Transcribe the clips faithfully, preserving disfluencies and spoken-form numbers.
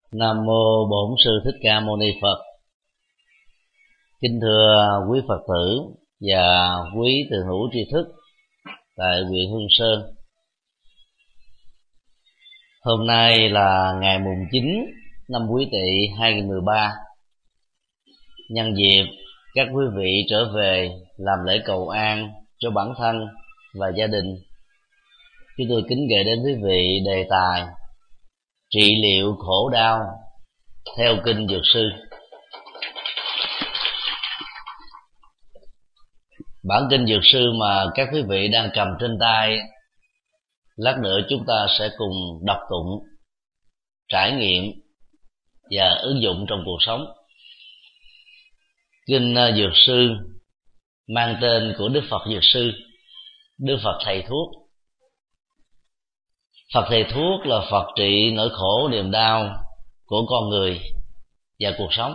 Nam mô Bổn Sư Thích Ca Mâu Ni Phật. Kính thưa quý Phật tử và quý từ hữu tri thức tại huyện Hương Sơn. Hôm nay là ngày mùng chín năm Quý Tỵ hai nghìn không trăm mười ba. Nhân dịp các quý vị trở về làm lễ cầu an cho bản thân và gia đình, chúng tôi kính gửi đến quý vị đề tài trị liệu khổ đau theo kinh Dược Sư. Bản kinh Dược Sư mà các quý vị đang cầm trên tay, lát nữa chúng ta sẽ cùng đọc tụng, trải nghiệm và ứng dụng trong cuộc sống. Kinh Dược Sư mang tên của Đức Phật Dược Sư, Đức Phật Thầy Thuốc. Phật Thầy Thuốc là Phật trị nỗi khổ niềm đau của con người và cuộc sống.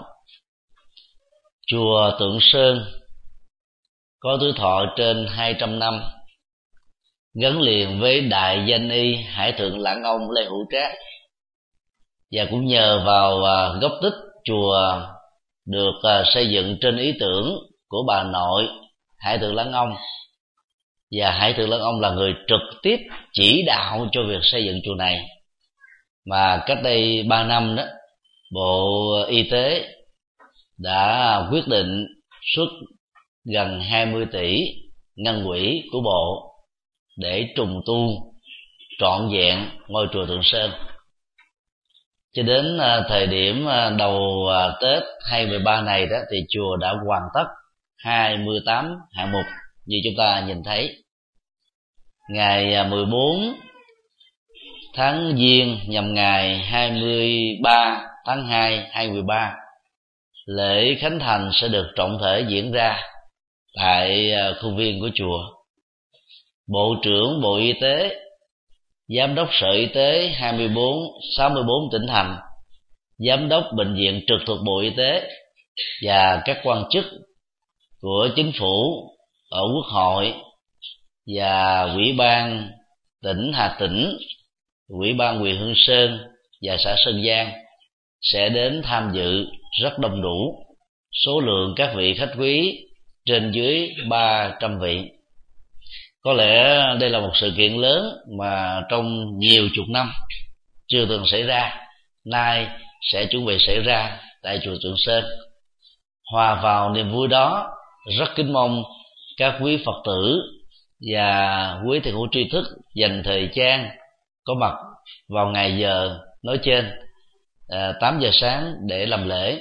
Chùa Tượng Sơn có tuổi thọ trên hai trăm năm, gắn liền với đại danh y Hải Thượng Lãng Ông Lê Hữu Trác, và cũng nhờ vào gốc tích chùa được xây dựng trên ý tưởng của bà nội Hải Thượng Lãng Ông, và Hải Thượng Lãng Ông là người trực tiếp chỉ đạo cho việc xây dựng chùa này. Mà cách đây ba năm đó, Bộ Y tế đã quyết định xuất gần hai mươi tỷ ngân quỹ của Bộ để trùng tu trọn vẹn ngôi chùa Tượng Sơn. Cho đến thời điểm đầu Tết hai nghìn không trăm mười ba này đó, thì chùa đã hoàn tất hai mươi tám hạng mục như chúng ta nhìn thấy. Ngày mười bốn tháng Giêng nhằm ngày hai mươi ba tháng hai hai nghìn không trăm mười ba, lễ khánh thành sẽ được trọng thể diễn ra tại khuôn viên của chùa. Bộ trưởng Bộ Y tế, Giám đốc Sở Y tế hai mươi bốn, sáu mươi bốn tỉnh thành, Giám đốc Bệnh viện trực thuộc Bộ Y tế và các quan chức của chính phủ, ở Quốc hội và Ủy ban tỉnh Hà Tĩnh, Ủy ban huyện Hương Sơn và xã Sơn Giang sẽ đến tham dự rất đông đủ, số lượng các vị khách quý trên dưới ba trăm vị. Có lẽ đây là một sự kiện lớn mà trong nhiều chục năm chưa từng xảy ra, nay sẽ chuẩn bị xảy ra tại chùa Tượng Sơn. Hòa vào niềm vui đó, rất kính mong các quý Phật tử và quý thầy hữu tri thức dành thời gian có mặt vào ngày giờ nói trên, tám giờ sáng để làm lễ.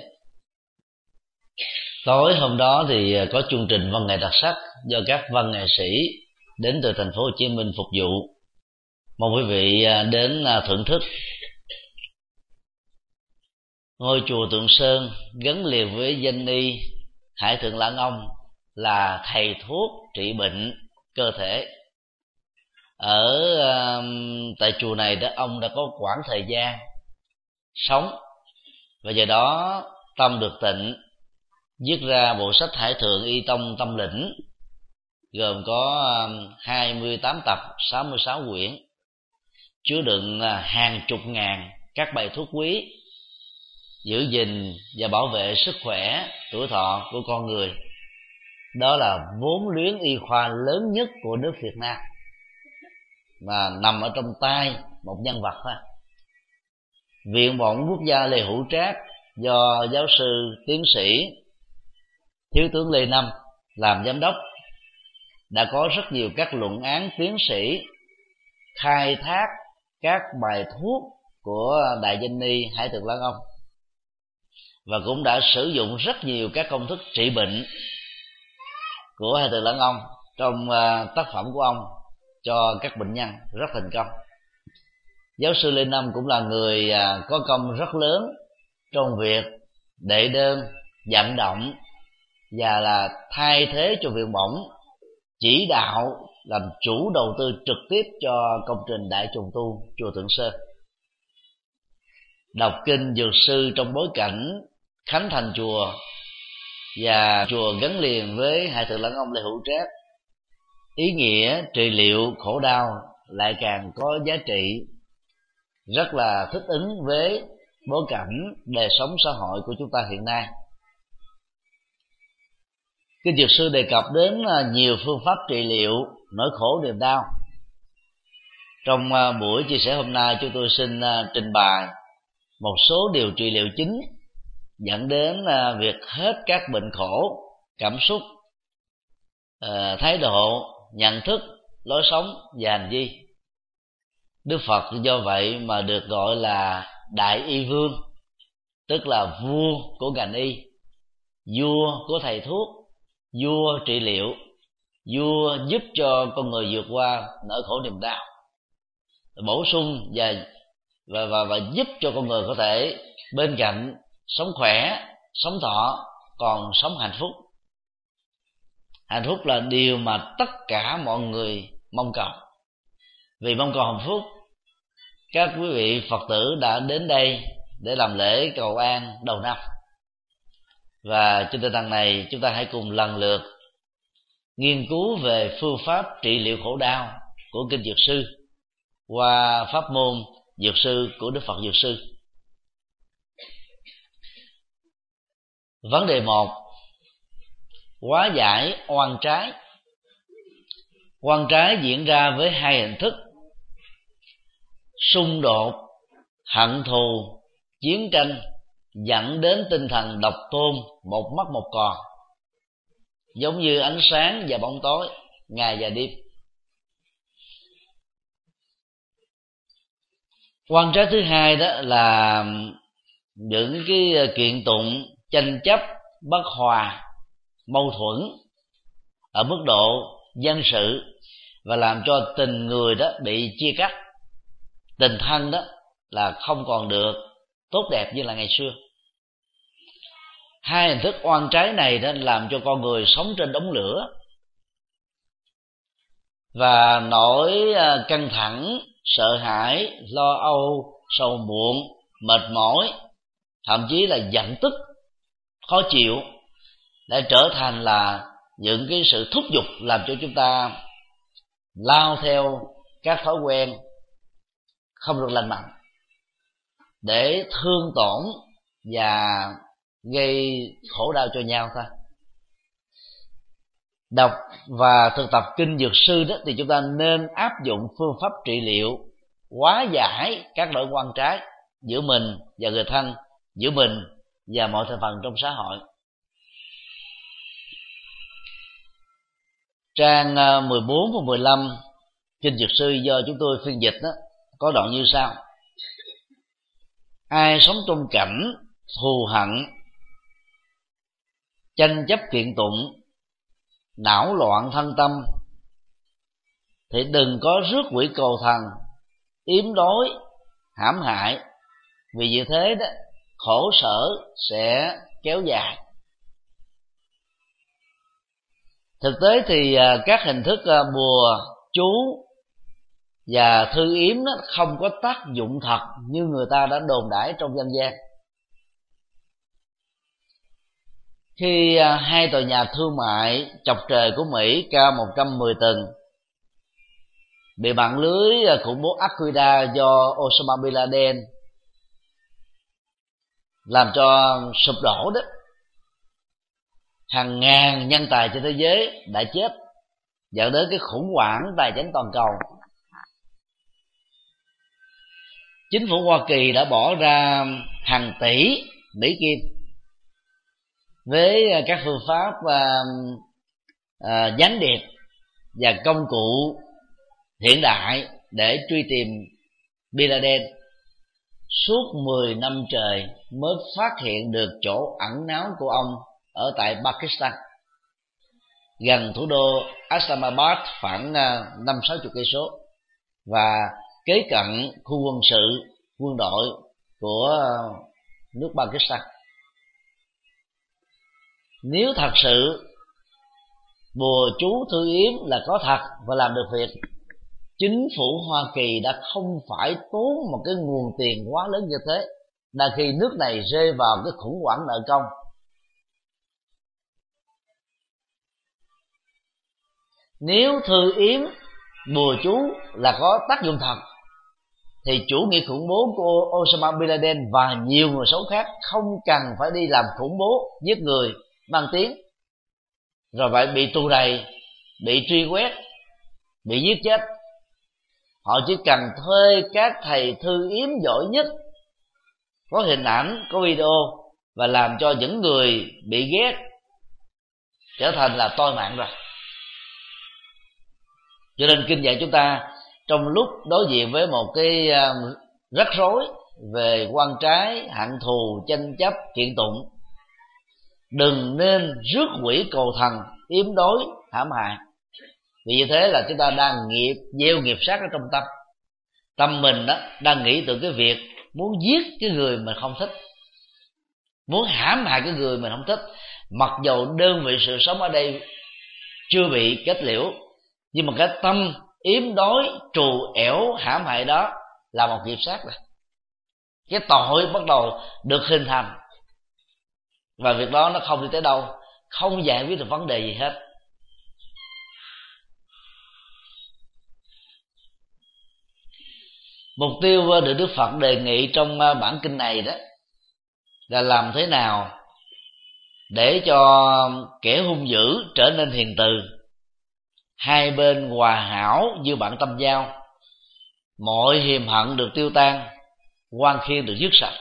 Tối hôm đó thì có chương trình văn nghệ đặc sắc do các văn nghệ sĩ đến từ thành phố Hồ Chí Minh phục vụ. Mong quý vị đến thưởng thức. Ngôi chùa Tượng Sơn gắn liền với danh y Hải Thượng Lãng Ông là thầy thuốc trị bệnh cơ thể. Ở uh, tại chùa này đó, ông đã có quãng thời gian sống, và do đó tâm được tịnh, viết ra bộ sách Hải Thượng Y Tông Tâm Lĩnh, gồm có hai mươi tám tập, sáu mươi sáu quyển, chứa đựng hàng chục ngàn các bài thuốc quý giữ gìn và bảo vệ sức khỏe, tuổi thọ của con người. Đó là vốn liếng y khoa lớn nhất của nước Việt Nam, mà nằm ở trong tay một nhân vật thôi. Viện Bỏng Quốc gia Lê Hữu Trác do giáo sư tiến sĩ Thiếu tướng Lê Năm làm giám đốc đã có rất nhiều các luận án tiến sĩ khai thác các bài thuốc của đại danh y Hải Thượng Lãng Ông, và cũng đã sử dụng rất nhiều các công thức trị bệnh của Hải Thượng Lãng Ông trong tác phẩm của ông cho các bệnh nhân rất thành công. Giáo sư Lê Năm cũng là người có công rất lớn trong việc đệ đơn, vận động và là thay thế cho Viện Bỏng chỉ đạo làm chủ đầu tư trực tiếp cho công trình đại trùng tu chùa Tượng Sơn. Đọc kinh Dược Sư trong bối cảnh khánh thành chùa và chùa gắn liền với Hải Thượng Lãng Ông Lê Hữu Trác, ý nghĩa trị liệu khổ đau lại càng có giá trị, rất là thích ứng với bối cảnh đời sống xã hội của chúng ta hiện nay. Kinh Dược Sư đề cập đến nhiều phương pháp trị liệu nỗi khổ niềm đau. Trong buổi chia sẻ hôm nay, chúng tôi xin trình bày một số điều trị liệu chính dẫn đến việc hết các bệnh khổ, cảm xúc, thái độ, nhận thức, lối sống và hành vi. Đức Phật do vậy mà được gọi là Đại Y Vương, tức là vua của ngành y, vua của thầy thuốc, vua trị liệu, vua giúp cho con người vượt qua nỗi khổ niềm đau, bổ sung và và và, và giúp cho con người có thể bên cạnh sống khỏe, sống thọ, còn sống hạnh phúc. Hạnh phúc là điều mà tất cả mọi người mong cầu. Vì mong cầu hạnh phúc, các quý vị Phật tử đã đến đây để làm lễ cầu an đầu năm. Và trên tinh thần này, chúng ta hãy cùng lần lượt nghiên cứu về phương pháp trị liệu khổ đau của Kinh Dược Sư qua pháp môn Dược Sư của Đức Phật Dược Sư. Vấn đề một: hóa giải oan trái. Oan trái diễn ra với hai hình thức: xung đột, hận thù, chiến tranh, dẫn đến tinh thần độc tôn, một mất một còn, giống như ánh sáng và bóng tối, ngày và đêm. Oan trái thứ hai đó là những cái kiện tụng, tranh chấp, bất hòa, mâu thuẫn ở mức độ dân sự, và làm cho tình người đó bị chia cắt, tình thân đó là không còn được tốt đẹp như là ngày xưa. Hai hình thức oan trái này đó làm cho con người sống trên đống lửa, và nỗi căng thẳng, sợ hãi, lo âu, sầu muộn, mệt mỏi, thậm chí là giận tức, khó chịu đã trở thành là những cái sự thúc giục làm cho chúng ta lao theo các thói quen không được lành mạnh để thương tổn và gây khổ đau cho nhau thôi. Đọc và thực tập Kinh Dược Sư đó thì chúng ta nên áp dụng phương pháp trị liệu hóa giải các nỗi oan trái giữa mình và người thân, giữa mình và mọi thành phần trong xã hội. Trang mười bốn và mười lăm Kinh Dược Sư do chúng tôi phiên dịch đó, có đoạn như sau: ai sống trong cảnh thù hận, tranh chấp kiện tụng, não loạn thân tâm, thì đừng có rước quỷ cầu thần, yếm đói, hãm hại, vì như thế đó khổ sở sẽ kéo dài. Thực tế thì các hình thức bùa chú và thư yếm đó không có tác dụng thật như người ta đã đồn đãi trong dân gian. Khi hai tòa nhà thương mại chọc trời của Mỹ cao một trăm mười tầng bị mạng lưới khủng bố Al-Qaeda do Osama Bin Laden làm cho sụp đổ đó, hàng ngàn nhân tài trên thế giới đã chết, dẫn đến cái khủng hoảng tài chính toàn cầu. Chính phủ Hoa Kỳ đã bỏ ra hàng tỷ Mỹ Kim với các phương pháp uh, uh, gián điệp và công cụ hiện đại để truy tìm Bin Laden. Suốt mười năm trời mới phát hiện được chỗ ẩn náu của ông ở tại Pakistan, gần thủ đô Islamabad khoảng năm sáu chục cây số, và kế cận khu quân sự quân đội của nước Pakistan. Nếu thật sự bùa chú thư yếm là có thật và làm được việc, chính phủ Hoa Kỳ đã không phải tốn một cái nguồn tiền quá lớn như thế, là khi nước này rơi vào cái khủng hoảng nợ công. Nếu thư yếm bùa chú là có tác dụng thật, thì chủ nghĩa khủng bố của Osama Bin Laden và nhiều người xấu khác không cần phải đi làm khủng bố giết người mang tiếng rồi phải bị tù đày, bị truy quét, bị giết chết. Họ chỉ cần thuê các thầy thư yếm giỏi nhất, có hình ảnh, có video, và làm cho những người bị ghét trở thành là toi mạng rồi. Cho nên kinh dạy chúng ta trong lúc đối diện với một cái rắc rối về quan trái, hận thù, tranh chấp, kiện tụng, đừng nên rước quỷ cầu thần, yếm đối, hãm hại. Vì như thế là chúng ta đang nghiệp gieo nghiệp sát ở trong tâm. Tâm mình đó đang nghĩ từ cái việc muốn giết cái người mình không thích, muốn hãm hại cái người mình không thích, mặc dầu đơn vị sự sống ở đây chưa bị kết liễu, nhưng mà cái tâm yếm đối, trù ẻo, hãm hại đó là một nghiệp sát rồi. Cái tội bắt đầu được hình thành, và việc đó nó không đi tới đâu, không giải quyết được vấn đề gì hết. Mục tiêu được Đức Phật đề nghị trong bản kinh này đó là làm thế nào để cho kẻ hung dữ trở nên hiền từ, hai bên hòa hảo như bạn tâm giao, mọi hiềm hận được tiêu tan, oan khiên được dứt sạch.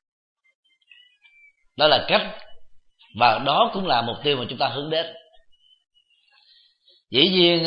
Đó là cách, và đó cũng là mục tiêu mà chúng ta hướng đến. Dĩ nhiên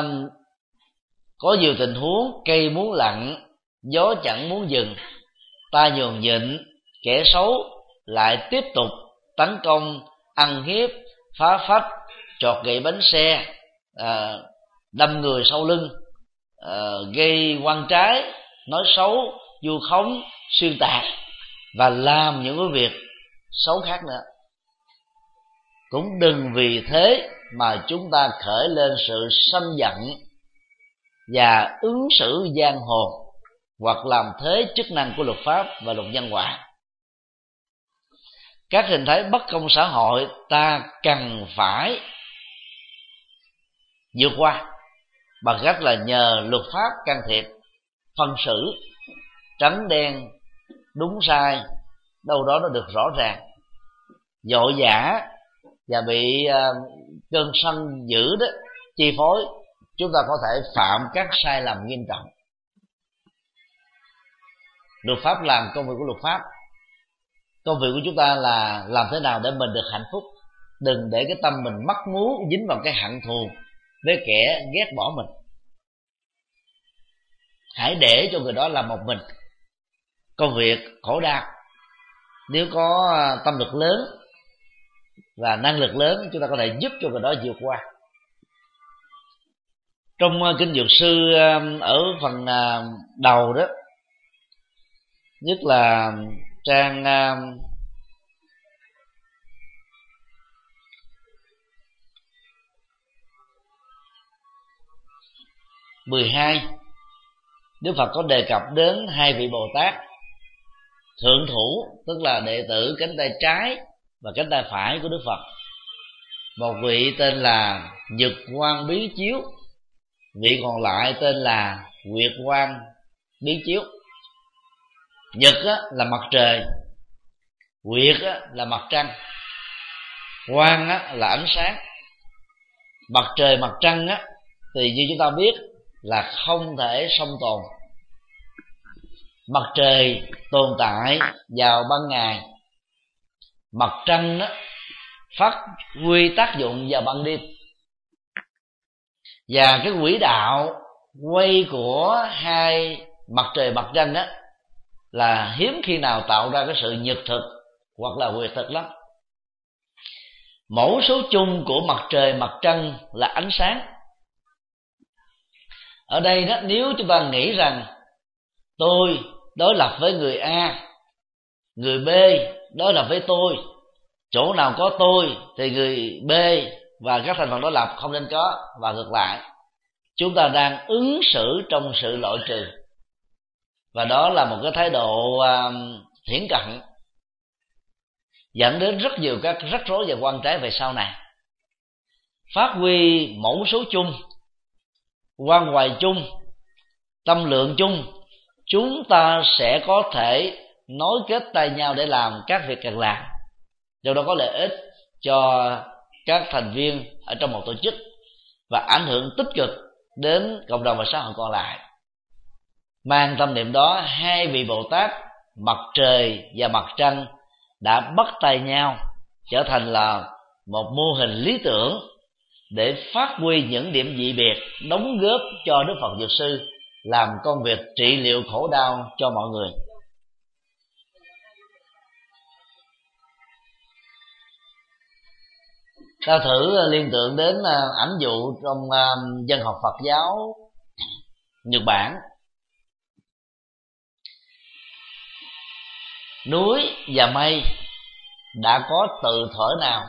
có nhiều tình huống cây muốn lặng, gió chẳng muốn dừng, ta nhường nhịn, kẻ xấu lại tiếp tục tấn công, ăn hiếp, phá phách, chọt gậy bánh xe, à, đâm người sau lưng, à, gây oan trái, nói xấu, vu khống, xuyên tạc và làm những cái việc xấu khác nữa. Cũng đừng vì thế mà chúng ta khởi lên sự sân giận và ứng xử giang hồ, hoặc làm thế chức năng của luật pháp và luật nhân quả. Các hình thái bất công xã hội ta cần phải vượt qua bằng cách là nhờ luật pháp can thiệp, phân xử, trắng đen, đúng sai, đâu đó nó được rõ ràng. Vội vã và bị uh, cơn sân dữ đó chi phối, chúng ta có thể phạm các sai lầm nghiêm trọng. Luật pháp làm công việc của luật pháp, công việc của chúng ta là làm thế nào để mình được hạnh phúc. Đừng để cái tâm mình mắc mú dính vào cái hận thù với kẻ ghét bỏ mình. Hãy để cho người đó làm một mình công việc khổ đau. Nếu có tâm lực lớn và năng lực lớn, chúng ta có thể giúp cho người đó vượt qua. Trong kinh Dược Sư ở phần đầu đó, nhất là trang mười hai, Đức Phật có đề cập đến hai vị Bồ Tát thượng thủ, tức là đệ tử cánh tay trái và cánh tay phải của Đức Phật. Một vị tên là Nhật Quang Biến Chiếu, vị còn lại tên là Nguyệt Quang Biến Chiếu. Nhật á, là mặt trời, Nguyệt á, là mặt trăng, Quang á, là ánh sáng. Mặt trời, mặt trăng á, thì như chúng ta biết là không thể song tồn. Mặt trời tồn tại vào ban ngày, mặt trăng á, phát huy tác dụng vào ban đêm. Và cái quỹ đạo quay của hai mặt trời mặt trăng á là hiếm khi nào tạo ra cái sự nhật thực hoặc là nguyệt thực lắm. Mẫu số chung của mặt trời mặt trăng là ánh sáng. Ở đây đó, nếu chúng ta nghĩ rằng tôi đối lập với người A, người B đối lập với tôi, chỗ nào có tôi thì người B và các thành phần đối lập không nên có, và ngược lại, chúng ta đang ứng xử trong sự loại trừ. Và đó là một cái thái độ uh, thiển cận, dẫn đến rất nhiều các rắc rối và quan trái về sau này. Phát huy mẫu số chung, quan hoài chung, tâm lượng chung, chúng ta sẽ có thể nối kết tay nhau để làm các việc cần làm, do đó có lợi ích cho các thành viên ở trong một tổ chức và ảnh hưởng tích cực đến cộng đồng và xã hội còn lại. Mang tâm niệm đó, hai vị Bồ Tát mặt trời và mặt trăng đã bắt tay nhau trở thành là một mô hình lý tưởng để phát huy những điểm dị biệt, đóng góp cho Đức Phật Dược Sư làm công việc trị liệu khổ đau cho mọi người. Ta thử liên tưởng đến ảnh dụ trong dân học Phật giáo Nhật Bản. Núi và mây đã có từ thuở nào?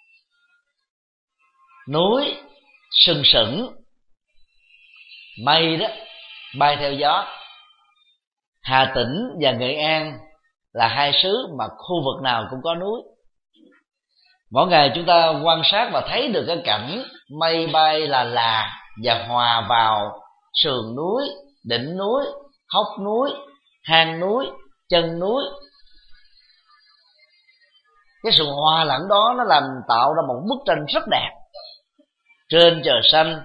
Núi sừng sững, mây đó bay theo gió. Hà Tĩnh và Nghệ An là hai xứ mà khu vực nào cũng có núi. Mỗi ngày chúng ta quan sát và thấy được cái cảnh mây bay là là và hòa vào sườn núi, đỉnh núi, hốc núi, hang núi, chân núi. Cái sự hòa lẫn đó nó làm tạo ra một bức tranh rất đẹp. Trên trời xanh,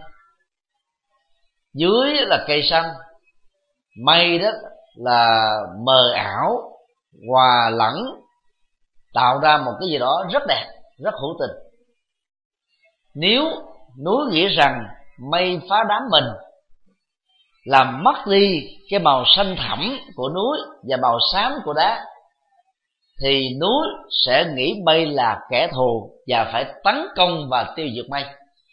dưới là cây xanh, mây đó là mờ ảo, hòa lẫn, tạo ra một cái gì đó rất đẹp, rất hữu tình. Nếu núi nghĩ rằng mây phá đám mình, làm mất đi cái màu xanh thẳm của núi và màu xám của đá, thì núi sẽ nghĩ mây là kẻ thù và phải tấn công và tiêu diệt mây.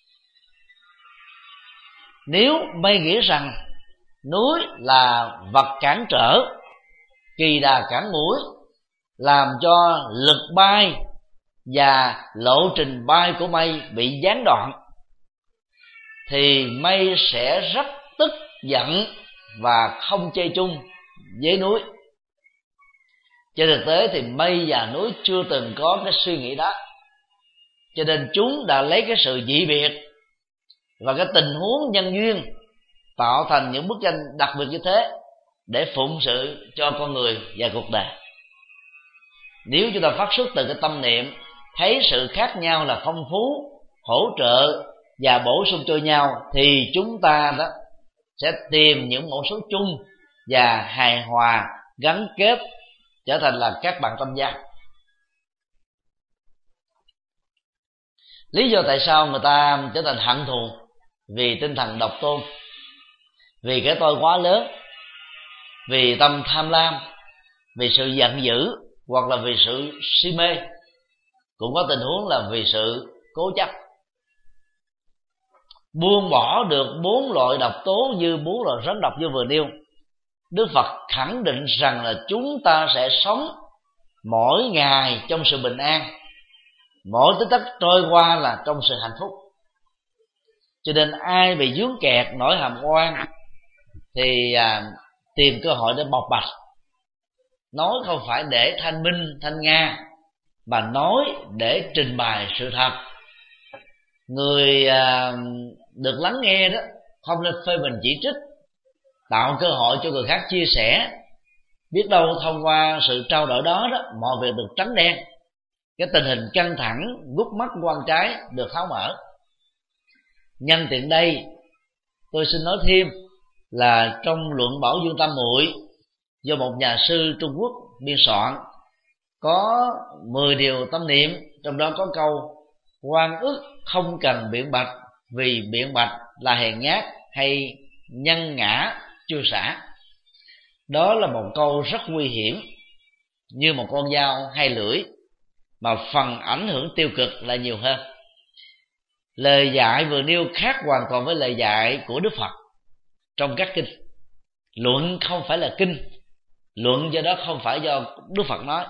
Nếu mây nghĩ rằng núi là vật cản trở, kỳ đà cản mũi, làm cho lực bay và lộ trình bay của mây bị gián đoạn, thì mây sẽ rất tức giận và không chơi chung với núi. Trên thực tế thì mây và núi chưa từng có cái suy nghĩ đó, cho nên chúng đã lấy cái sự dị biệt và cái tình huống nhân duyên tạo thành những bức tranh đặc biệt như thế để phụng sự cho con người và cuộc đời. Nếu chúng ta phát xuất từ cái tâm niệm thấy sự khác nhau là phong phú, hỗ trợ và bổ sung cho nhau, thì chúng ta đó sẽ tìm những mẫu số chung và hài hòa gắn kết, trở thành là các bạn tâm giác. Lý do tại sao người ta trở thành hận thù? Vì tinh thần độc tôn, vì cái tôi quá lớn, vì tâm tham lam, vì sự giận dữ, hoặc là vì sự si mê. Cũng có tình huống là vì sự cố chấp. Buông bỏ được bốn loại độc tố như bốn loại rắn độc như vừa nêu, Đức Phật khẳng định rằng là chúng ta sẽ sống mỗi ngày trong sự bình an, mỗi tích tắc trôi qua là trong sự hạnh phúc. Cho nên ai bị vướng kẹt nỗi hàm oan thì à, tìm cơ hội để bộc bạch. Nói không phải để thanh minh thanh nga, mà nói để trình bày sự thật. Người à, được lắng nghe đó không nên phê bình chỉ trích, tạo cơ hội cho người khác chia sẻ. Biết đâu thông qua sự trao đổi đó đó, mọi việc được trắng đen, cái tình hình căng thẳng gút mắt quan trái được tháo mở. Nhân tiện đây, tôi xin nói thêm là trong luận Bảo Dương Tam Muội do một nhà sư Trung Quốc biên soạn, có mười điều tâm niệm, trong đó có câu oan ức không cần biện bạch, vì biện bạch là hèn nhát hay nhân ngã chưa xả. Đó là một câu rất nguy hiểm, như một con dao hai lưỡi, mà phần ảnh hưởng tiêu cực là nhiều hơn. Lời dạy vừa nêu khác hoàn toàn với lời dạy của Đức Phật trong các kinh. Luận không phải là kinh, luận do đó không phải do Đức Phật nói.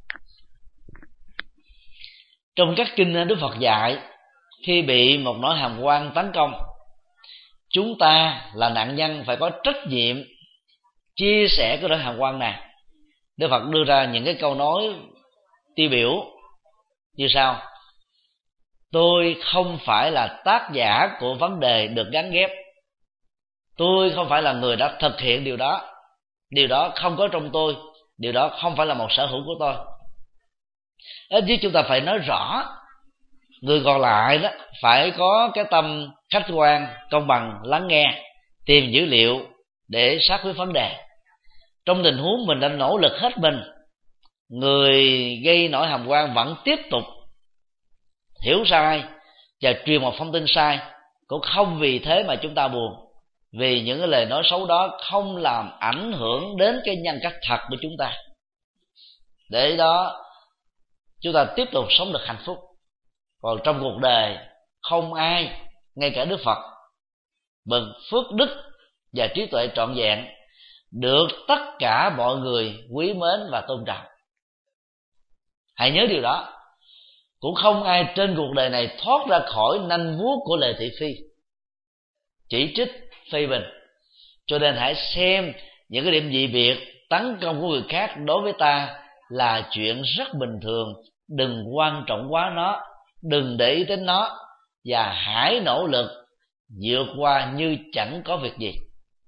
Trong các kinh Đức Phật dạy, khi bị một nỗi hàm oan tấn công, chúng ta là nạn nhân phải có trách nhiệm chia sẻ cái nỗi hàm oan này. Đức Phật đưa ra những cái câu nói tiêu biểu như sau: tôi không phải là tác giả của vấn đề được gắn ghép, tôi không phải là người đã thực hiện điều đó, điều đó không có trong tôi, điều đó không phải là một sở hữu của tôi. Ít nhất chúng ta phải nói rõ, người còn lại đó phải có cái tâm khách quan, công bằng, lắng nghe, tìm dữ liệu để xác quyết vấn đề. Trong tình huống mình đã nỗ lực hết mình, người gây nỗi hàm oan vẫn tiếp tục hiểu sai và truyền một thông tin sai, cũng không vì thế mà chúng ta buồn, vì những cái lời nói xấu đó không làm ảnh hưởng đến cái nhân cách thật của chúng ta. Để đó chúng ta tiếp tục sống được hạnh phúc. Còn trong cuộc đời không ai, ngay cả Đức Phật bậc phước đức và trí tuệ trọn vẹn, được tất cả mọi người quý mến và tôn trọng. Hãy nhớ điều đó. Cũng không ai trên cuộc đời này thoát ra khỏi nanh vuốt của lời thị phi, chỉ trích, phê bình. Cho nên hãy xem những cái điểm dị biệt, tấn công của người khác đối với ta là chuyện rất bình thường. Đừng quan trọng quá nó, đừng để ý đến nó, và hãy nỗ lực vượt qua như chẳng có việc gì.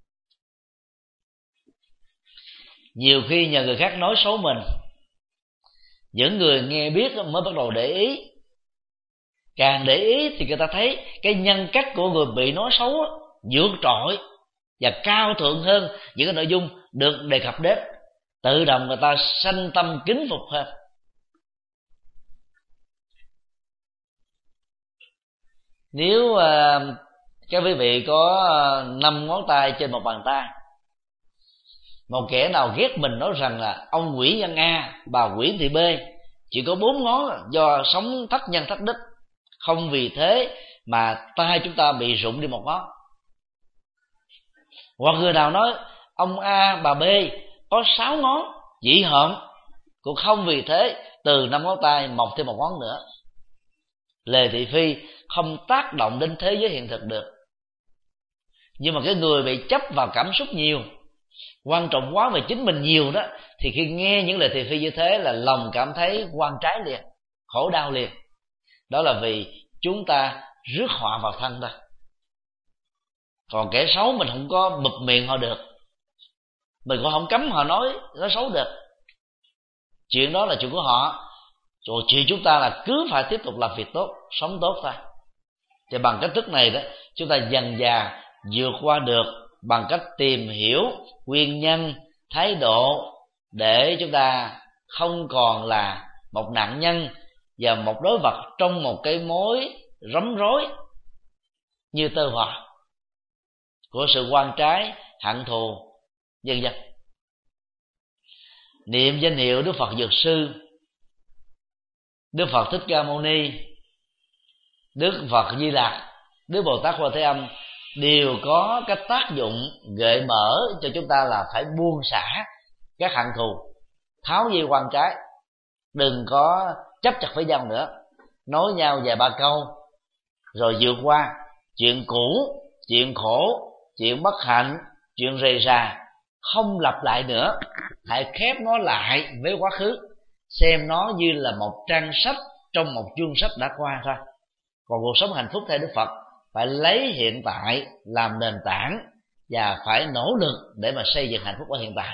Nhiều khi nhờ người khác nói xấu mình, những người nghe biết mới bắt đầu để ý. Càng để ý thì người ta thấy cái nhân cách của người bị nói xấu vượt trội và cao thượng hơn những cái nội dung được đề cập đến. Tự động người ta sanh tâm kính phục hơn. Nếu uh, các quý vị có năm ngón tay trên một bàn tay, một kẻ nào ghét mình nói rằng là ông Nguyễn Văn A, bà Nguyễn Thị B chỉ có bốn ngón do sống thất nhân thất đức, không vì thế mà tay chúng ta bị rụng đi một ngón. Hoặc người nào nói ông A, bà B có sáu ngón dị hợm, cũng không vì thế từ năm ngón tay mọc thêm một ngón nữa. Lời thị phi không tác động đến thế giới hiện thực được. Nhưng mà cái người bị chấp vào cảm xúc nhiều, quan trọng quá về chính mình nhiều đó, thì khi nghe những lời thị phi như thế là lòng cảm thấy oan trái liền, khổ đau liền. Đó là vì chúng ta rước họa vào thân ta. Còn kẻ xấu mình không có bụp miệng họ được, mình cũng không cấm họ nói nói xấu được. Chuyện đó là chuyện của họ. Rồi chuyện chúng ta là cứ phải tiếp tục làm việc tốt, sống tốt thôi. Thì bằng cách thức này đó, chúng ta dần dà vượt qua được bằng cách tìm hiểu nguyên nhân, thái độ, để chúng ta không còn là một nạn nhân và một đối vật trong một cái mối rắm rối như tơ vò của sự oan trái, hận thù, vân vân. Niệm danh hiệu Đức Phật Dược Sư, Đức Phật Thích Ca Mâu Ni, Đức Phật Di Lặc, Đức Bồ Tát Quan Thế Âm đều có cái tác dụng gợi mở cho chúng ta là phải buông xả các hận thù, tháo dây oan trái. Đừng có chấp chặt với nhau nữa, nói nhau vài ba câu rồi vượt qua. Chuyện cũ, chuyện khổ, chuyện bất hạnh, chuyện rầy rà không lặp lại nữa. Hãy khép nó lại với quá khứ, xem nó như là một trang sách trong một chương sách đã qua thôi. Còn cuộc sống hạnh phúc theo Đức Phật phải lấy hiện tại làm nền tảng và phải nỗ lực để mà xây dựng hạnh phúc ở hiện tại.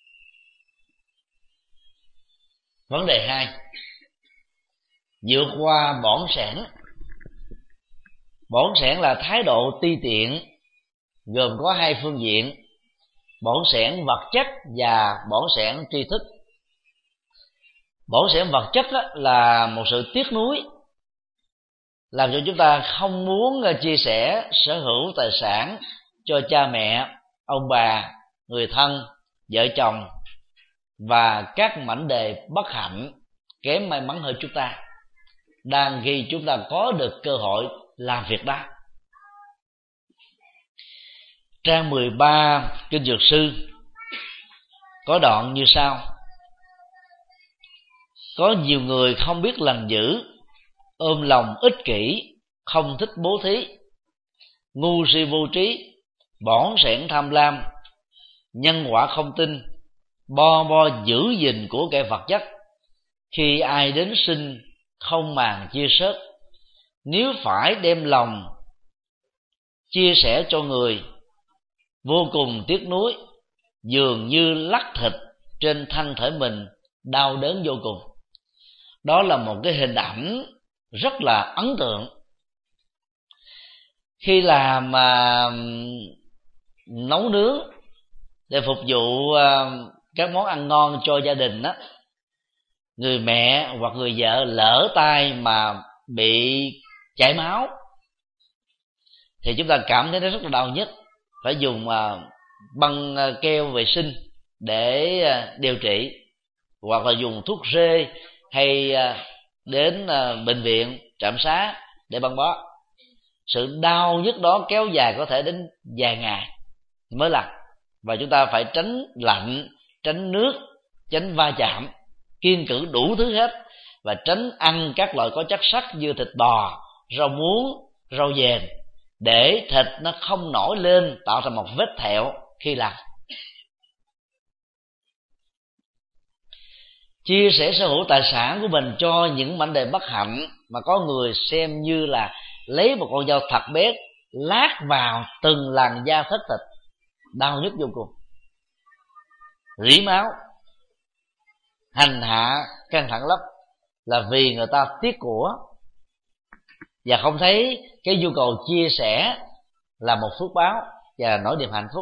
Vấn đề hai, vượt qua bỏn sẻn. Bỏn sẻn là thái độ ti tiện, gồm có hai phương diện: bỏn sẻn vật chất và bỏn sẻn tri thức. Bỏn sẻn vật chất là một sự tiếc nuối, làm cho chúng ta không muốn chia sẻ sở hữu tài sản cho cha mẹ, ông bà, người thân, vợ chồng và các mảnh đề bất hạnh kém may mắn hơn chúng ta, đang khi chúng ta có được cơ hội làm việc đó. Trang mười ba Kinh Dược Sư có đoạn như sau: có nhiều người không biết lành dữ, ôm lòng ích kỷ, không thích bố thí, ngu si vô trí, bỏn sẻn tham lam, nhân quả không tin, bo bo giữ gìn của kẻ vật chất. Khi ai đến sinh không màng chia sớt, nếu phải đem lòng chia sẻ cho người, vô cùng tiếc nuối, dường như lắc thịt trên thân thể mình, đau đớn vô cùng. Đó là một cái hình ảnh rất là ấn tượng. Khi làm mà nấu nướng để phục vụ các món ăn ngon cho gia đình đó, người mẹ hoặc người vợ lỡ tay mà bị chảy máu thì chúng ta cảm thấy nó rất là đau nhất, phải dùng băng keo vệ sinh để điều trị, hoặc là dùng thuốc rê, hay đến bệnh viện trạm xá để băng bó. Sự đau nhức đó kéo dài có thể đến vài ngày mới lành, và chúng ta phải tránh lạnh, tránh nước, tránh va chạm, kiêng cữ đủ thứ hết, và tránh ăn các loại có chất sắt như thịt bò, rau muống, rau dền, để thịt nó không nổi lên tạo ra một vết thẹo khi làm. Chia sẻ sở hữu tài sản của mình cho những mảnh đề bất hạnh mà có người xem như là lấy một con dao thật bét lát vào từng làn da thất thịt, đau nhức vô cùng, rỉ máu, hành hạ căng thẳng lắm, là vì người ta tiếc của và không thấy cái nhu cầu chia sẻ là một phước báo và nỗi niềm hạnh phúc.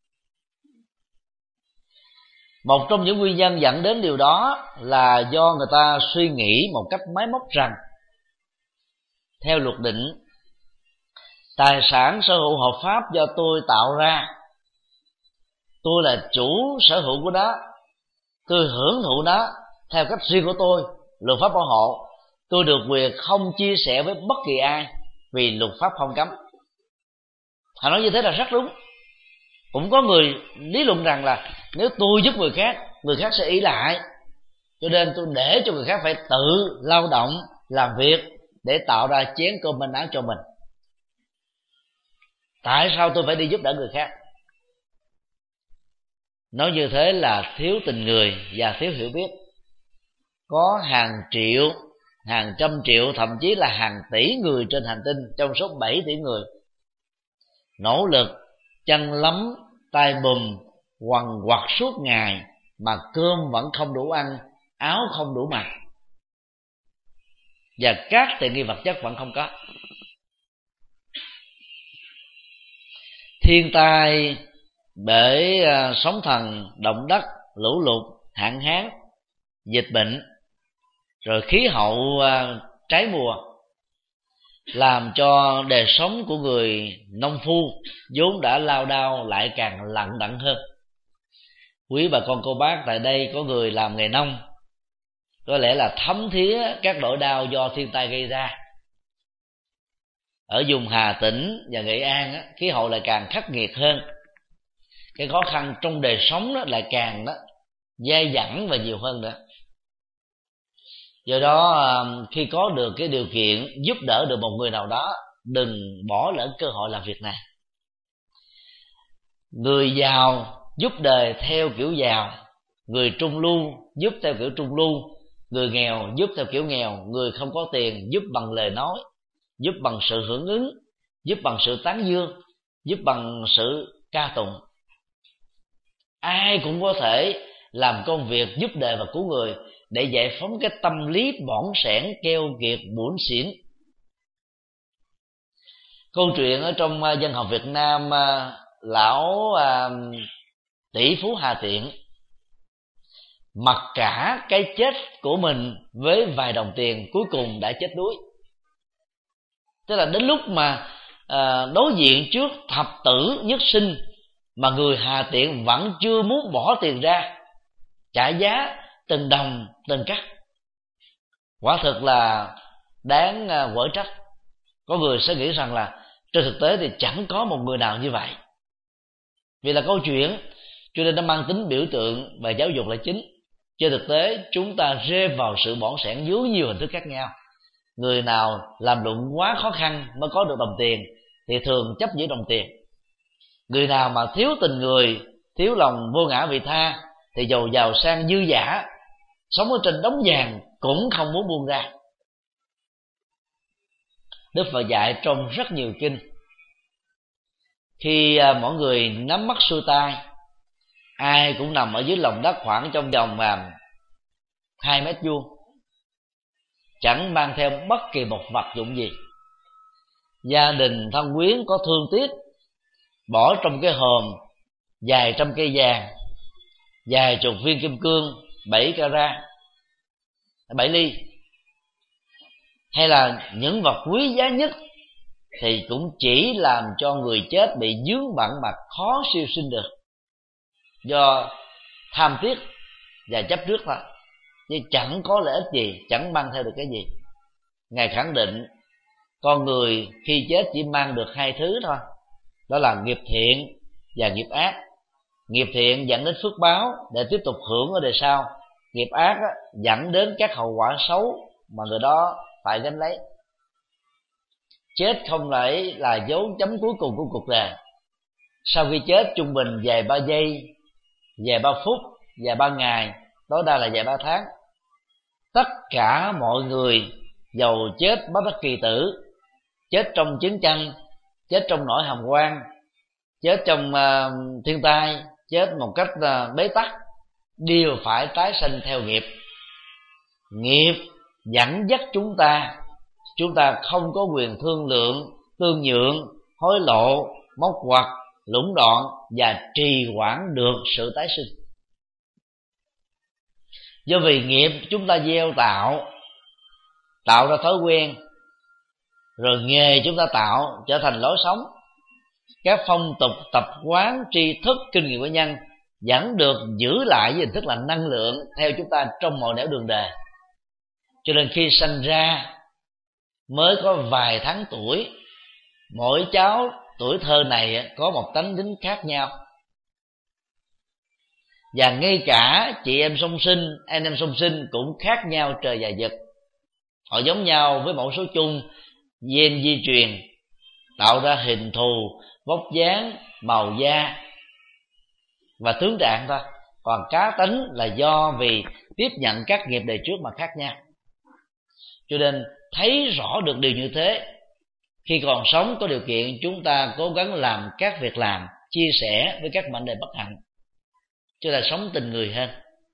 Một trong những nguyên nhân dẫn đến điều đó là do người ta suy nghĩ một cách máy móc rằng theo luật định, tài sản sở hữu hợp pháp do tôi tạo ra, tôi là chủ sở hữu của nó, tôi hưởng thụ nó theo cách riêng của tôi, luật pháp bảo hộ, tôi được quyền không chia sẻ với bất kỳ ai vì luật pháp không cấm. Họ nói như thế là rất đúng. Cũng có người lý luận rằng là nếu tôi giúp người khác, người khác sẽ ỷ lại, cho nên tôi để cho người khác phải tự lao động làm việc để tạo ra chén cơm manh áo cho mình. Tại sao tôi phải đi giúp đỡ người khác? Nói như thế là thiếu tình người và thiếu hiểu biết. Có hàng triệu, hàng trăm triệu, thậm chí là hàng tỷ người trên hành tinh trong số bảy tỷ người nỗ lực chân lấm tay bùm quằn quật suốt ngày mà cơm vẫn không đủ ăn, áo không đủ mặc, và các tiện nghi vật chất vẫn không có. Thiên tai, bể sóng thần, động đất, lũ lụt, hạn hán, dịch bệnh, rồi khí hậu trái mùa làm cho đời sống của người nông phu vốn đã lao đao lại càng lận đận hơn. Quý bà con cô bác tại đây có người làm nghề nông, có lẽ là thấm thía các nỗi đau do thiên tai gây ra. Ở vùng Hà Tĩnh và Nghệ An, khí hậu lại càng khắc nghiệt hơn, cái khó khăn trong đời sống đó lại càng đó dai dẳng và nhiều hơn nữa. Do đó khi có được cái điều kiện giúp đỡ được một người nào đó, đừng bỏ lỡ cơ hội làm việc này. Người giàu giúp đời theo kiểu giàu, người trung lưu giúp theo kiểu trung lưu, người nghèo giúp theo kiểu nghèo, người không có tiền giúp bằng lời nói, giúp bằng sự hưởng ứng, giúp bằng sự tán dương, giúp bằng sự ca tụng. Ai cũng có thể làm công việc giúp đời và cứu người để giải phóng cái tâm lý bỏng sẻn, keo kiệt, buồn xỉn. Câu chuyện ở trong dân học Việt Nam, lão tỷ phú Hà Tiện mặc cả cái chết của mình với vài đồng tiền, cuối cùng đã chết đuối. Tức là đến lúc mà à, đối diện trước thập tử nhất sinh mà người Hà Tiện vẫn chưa muốn bỏ tiền ra trả giá từng đồng từng cắt, quả thực là đáng quở trách. Có người sẽ nghĩ rằng là trên thực tế thì chẳng có một người nào như vậy, vì là câu chuyện cho nên nó mang tính biểu tượng và giáo dục là chính. Trên thực tế chúng ta rơi vào sự bỏng sẻn dưới nhiều hình thức khác nhau. Người nào làm lụng quá khó khăn mới có được đồng tiền thì thường chấp giữ đồng tiền. Người nào mà thiếu tình người, thiếu lòng vô ngã vị tha thì giàu giàu sang dư dả, sống ở trên đống vàng cũng không muốn buông ra. Đức Phật dạy trong rất nhiều kinh, khi mọi người nắm mắt xuôi tai ai cũng nằm ở dưới lòng đất khoảng trong vòng mà hai mét vuông, chẳng mang theo bất kỳ một vật dụng gì. Gia đình thân quyến có thương tiếc, bỏ trong cái hòm vài trăm cây vàng, vài chục viên kim cương bảy carat, bảy ly, hay là những vật quý giá nhất, thì cũng chỉ làm cho người chết bị vướng bận mà khó siêu sinh được, do tham tiếc và chấp trước thôi, chứ chẳng có lợi ích gì, chẳng mang theo được cái gì. Ngài khẳng định con người khi chết chỉ mang được hai thứ thôi, đó là nghiệp thiện và nghiệp ác. Nghiệp thiện dẫn đến phước báo để tiếp tục hưởng ở đời sau, nghiệp ác dẫn đến các hậu quả xấu mà người đó phải gánh lấy. Chết không phải là dấu chấm cuối cùng của cuộc đời. Sau khi chết trung bình vài ba giây, vài ba phút, vài ba ngày, tối đa là vài ba tháng. Tất cả mọi người dầu chết bất đắc kỳ tử, chết trong chiến tranh, chết trong nỗi hàm oan, chết trong uh, thiên tai, chết một cách uh, bế tắc, đều phải tái sinh theo nghiệp. Nghiệp dẫn dắt chúng ta, chúng ta không có quyền thương lượng, tương nhượng, hối lộ, móc ngoặt, lũng đoạn và trì hoãn được sự tái sinh. Do vì nghiệp chúng ta gieo tạo, tạo ra thói quen, rồi nghề chúng ta tạo trở thành lối sống. Các phong tục, tập quán, tri thức, kinh nghiệm của nhân vẫn được giữ lại với hình thức là năng lượng theo chúng ta trong mọi nẻo đường đời. Cho nên khi sinh ra mới có vài tháng tuổi, mỗi cháu tuổi thơ này có một tánh tính khác nhau. Và ngay cả chị em song sinh, anh em song sinh cũng khác nhau trời và vực. Họ giống nhau với mẫu số chung gen di truyền, tạo ra hình thù, vóc dáng, màu da và tướng trạng thôi. Còn cá tính là do vì tiếp nhận các nghiệp đời trước mà khác nhau. Cho nên thấy rõ được điều như thế, khi còn sống có điều kiện chúng ta cố gắng làm các việc làm, chia sẻ với các mảnh đời bất hạnh, chứ là sống tình người hơn.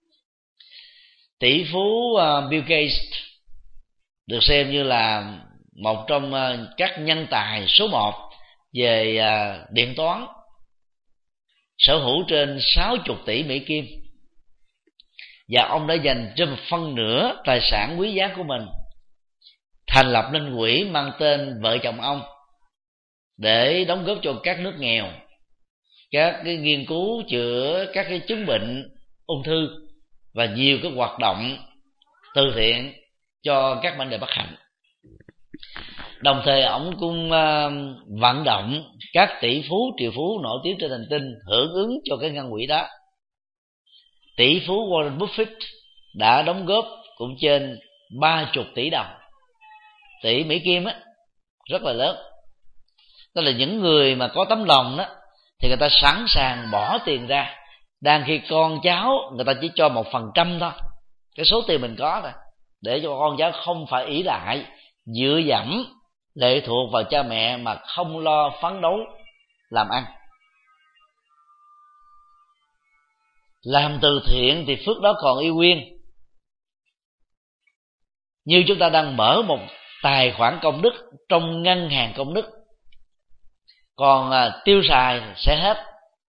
Tỷ phú uh, Bill Gates được xem như là một trong uh, các nhân tài số một về uh, điện toán, sở hữu trên sáu mươi tỷ Mỹ Kim, và ông đã dành trên một phân nửa tài sản quý giá của mình thành lập nên quỹ mang tên vợ chồng ông để đóng góp cho các nước nghèo, các cái nghiên cứu chữa các cái chứng bệnh ung thư và nhiều cái hoạt động từ thiện cho các mảnh đời bất hạnh. Đồng thời ông cũng uh, vận động các tỷ phú triệu phú nổi tiếng trên hành tinh hưởng ứng cho cái ngân quỹ đó. Tỷ phú Warren Buffett đã đóng góp cũng trên ba mươi tỷ đồng, tỷ Mỹ Kim á, rất là lớn. Đó là những người mà có tấm lòng đó thì người ta sẵn sàng bỏ tiền ra, đang khi con cháu người ta chỉ cho một phần trăm thôi cái số tiền mình có thôi, để cho con cháu không phải ỷ lại, dựa dẫm, lệ thuộc vào cha mẹ mà không lo phấn đấu làm ăn. Làm từ thiện thì phước đó còn y nguyên. Như chúng ta đang mở một tài khoản công đức trong ngân hàng công đức, còn à, tiêu xài sẽ hết,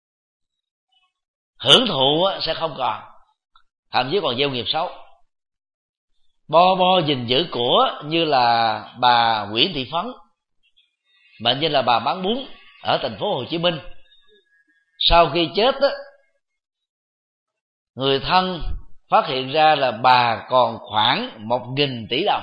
hưởng thụ sẽ không còn, thậm chí còn gieo nghiệp xấu. Bo bo gìn giữ của như là bà Nguyễn Thị Phấn, mệnh danh là bà bán bún ở thành phố Hồ Chí Minh. Sau khi chết á, người thân phát hiện ra là bà còn khoảng một nghìn tỷ đồng,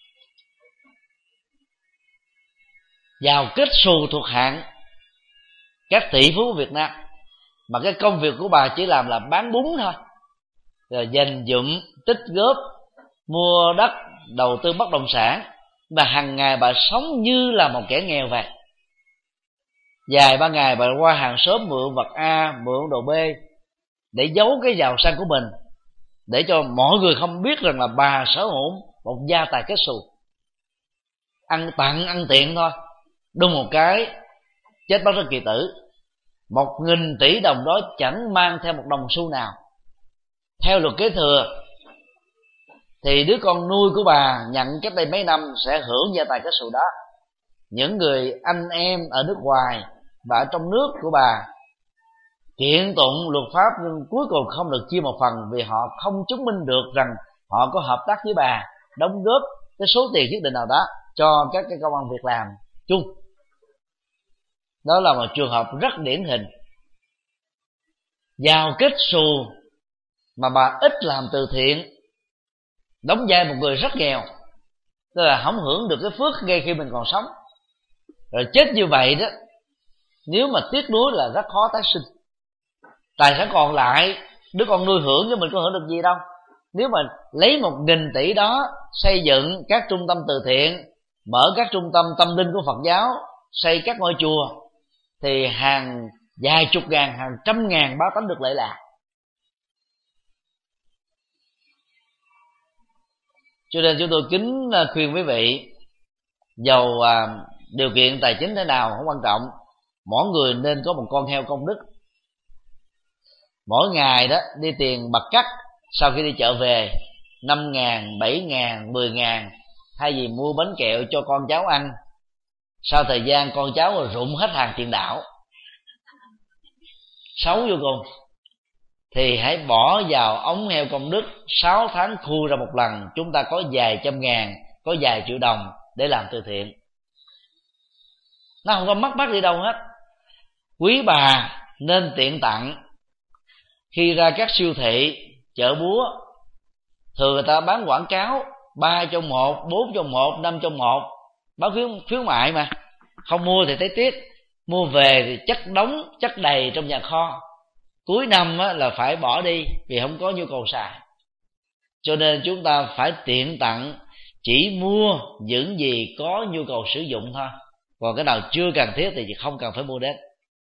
giàu kết xù thuộc hạng các tỷ phú Việt Nam, mà cái công việc của bà chỉ làm là bán bún thôi, rồi dành dụm tích góp mua đất, đầu tư bất động sản, mà hàng ngày bà sống như là một kẻ nghèo vậy. Vài ba ngày bà qua hàng xóm mượn vật A, mượn đồ B để giấu cái giàu sang của mình, để cho mọi người không biết rằng là bà sở hữu một gia tài kết xù. Ăn tặng ăn tiện thôi, đùng một cái chết bất đắc kỳ tử. một nghìn tỷ đồng đó chẳng mang theo một đồng xu nào. Theo luật kế thừa thì đứa con nuôi của bà nhận cách đây mấy năm sẽ hưởng gia tài cái xu đó. Những người anh em ở nước ngoài và ở trong nước của bà kiện tụng luật pháp nhưng cuối cùng không được chia một phần, vì họ không chứng minh được rằng họ có hợp tác với bà, đóng góp cái số tiền nhất định nào đó cho các cái công ăn việc làm chung. Đó là một trường hợp rất điển hình. Vào kết xù mà bà ít làm từ thiện, đóng vai một người rất nghèo, tức là không hưởng được cái phước ngay khi mình còn sống, rồi chết như vậy đó, nếu mà tiếc nuối là rất khó tái sinh. Tài sản còn lại đứa con nuôi hưởng chứ mình có hưởng được gì đâu. Nếu mà lấy một nghìn tỷ đó xây dựng các trung tâm từ thiện, mở các trung tâm tâm linh của Phật giáo, xây các ngôi chùa, thì hàng vài chục ngàn, hàng trăm ngàn bá tánh được lợi lạc. Cho nên chúng tôi kính khuyên quý vị, dầu à, điều kiện tài chính thế nào không quan trọng, mỗi người nên có một con heo công đức. Mỗi ngày đó đi tiền bạc cắt, sau khi đi chợ về năm ngàn, bảy ngàn, mười ngàn, thay vì mua bánh kẹo cho con cháu ăn, sau thời gian con cháu rồi rụng hết hàng tiền đạo, xấu vô cùng, thì hãy bỏ vào ống heo công đức. Sáu tháng khu ra một lần, chúng ta có vài trăm ngàn, có vài triệu đồng để làm từ thiện. Nó không có mất mát đi đâu hết. Quý bà nên tiện tặng. Khi ra các siêu thị, chợ búa, thường người ta bán quảng cáo ba trong một, bốn trong một, năm trong một, báo khuyến, khuyến mại mà. Không mua thì thấy tiếc, mua về thì chất đống, chất đầy trong nhà kho. Cuối năm là phải bỏ đi vì không có nhu cầu xài. Cho nên chúng ta phải tiện tặng, chỉ mua những gì có nhu cầu sử dụng thôi, còn cái nào chưa cần thiết thì không cần phải mua đến.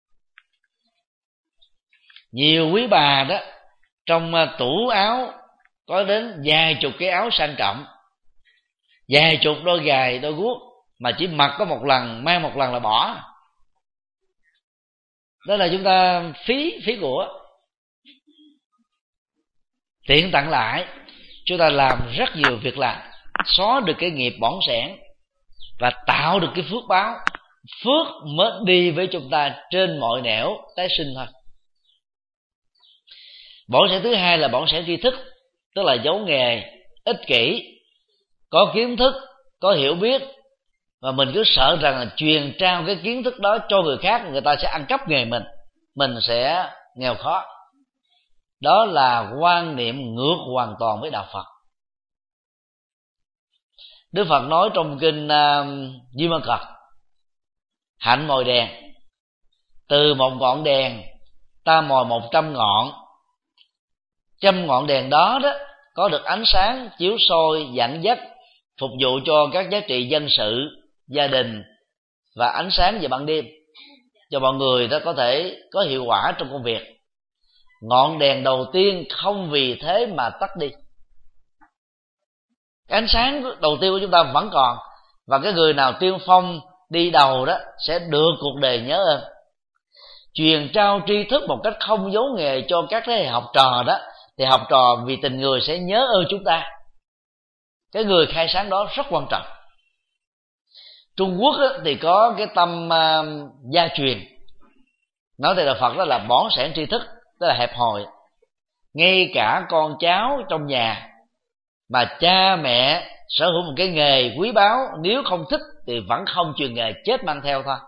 Nhiều quý bà đó, trong tủ áo có đến vài chục cái áo sang trọng, vài chục đôi giày, đôi guốc, mà chỉ mặc có một lần, mang một lần là bỏ. Đó là chúng ta phí phí của. Tiện tặng lại, chúng ta làm rất nhiều việc làm, xóa được cái nghiệp bỏng sẻn và tạo được cái phước báo. Phước mới đi với chúng ta trên mọi nẻo tái sinh thôi. Bỏng sẻn thứ hai là bỏng sẻn tri thức, tức là giấu nghề, ích kỷ, có kiến thức, có hiểu biết, và mình cứ sợ rằng là truyền trao cái kiến thức đó cho người khác, người ta sẽ ăn cắp nghề mình, mình sẽ nghèo khó. Đó là quan niệm ngược hoàn toàn với đạo Phật. Đức Phật nói trong kinh uh, Di Ma Cật: hạnh mồi đèn, từ một ngọn đèn ta mồi một trăm ngọn, trăm ngọn đèn đó đó có được ánh sáng chiếu soi dẫn dắt, phục vụ cho các giá trị dân sự, gia đình và ánh sáng về ban đêm, cho mọi người đó có thể có hiệu quả trong công việc. Ngọn đèn đầu tiên không vì thế mà tắt đi. Cái ánh sáng đầu tiên của chúng ta vẫn còn, và cái người nào tiên phong đi đầu đó sẽ được cuộc đời nhớ ơn. Truyền trao tri thức một cách không giấu nghề cho các thế hệ học trò đó, thì học trò vì tình người sẽ nhớ ơn chúng ta. Cái người khai sáng đó rất quan trọng. Trung Quốc thì có cái tâm uh, gia truyền, nói theo đạo Phật đó là bỏng sẻn tri thức, tức là hẹp hòi. Ngay cả con cháu trong nhà mà cha mẹ sở hữu một cái nghề quý báu, nếu không thích thì vẫn không truyền nghề, chết mang theo thôi.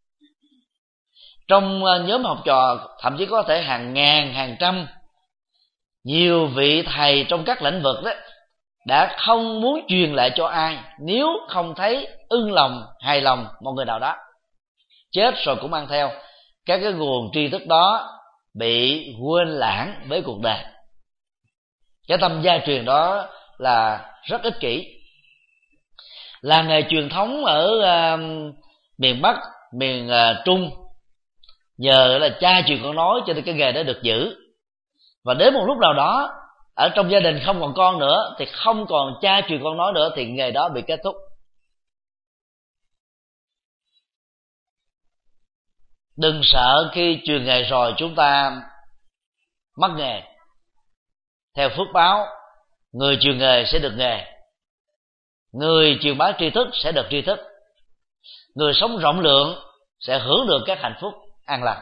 Trong nhóm học trò thậm chí có thể hàng ngàn, hàng trăm, nhiều vị thầy trong các lĩnh vực đó đã không muốn truyền lại cho ai nếu không thấy ưng lòng, hài lòng một người nào đó. Chết rồi cũng mang theo. Các cái nguồn tri thức đó bị quên lãng với cuộc đời. Cái tâm gia truyền đó là rất ích kỷ. Là nghề truyền thống ở uh, miền Bắc, miền uh, Trung, nhờ là cha truyền con nói cho nên cái nghề đó được giữ. Và đến một lúc nào đó ở trong gia đình không còn con nữa, thì không còn cha truyền con nói nữa, thì nghề đó bị kết thúc. Đừng sợ khi truyền nghề rồi chúng ta mất nghề. Theo phước báo, người truyền nghề sẽ được nghề, người truyền bá tri thức sẽ được tri thức, người sống rộng lượng sẽ hưởng được các hạnh phúc an lành.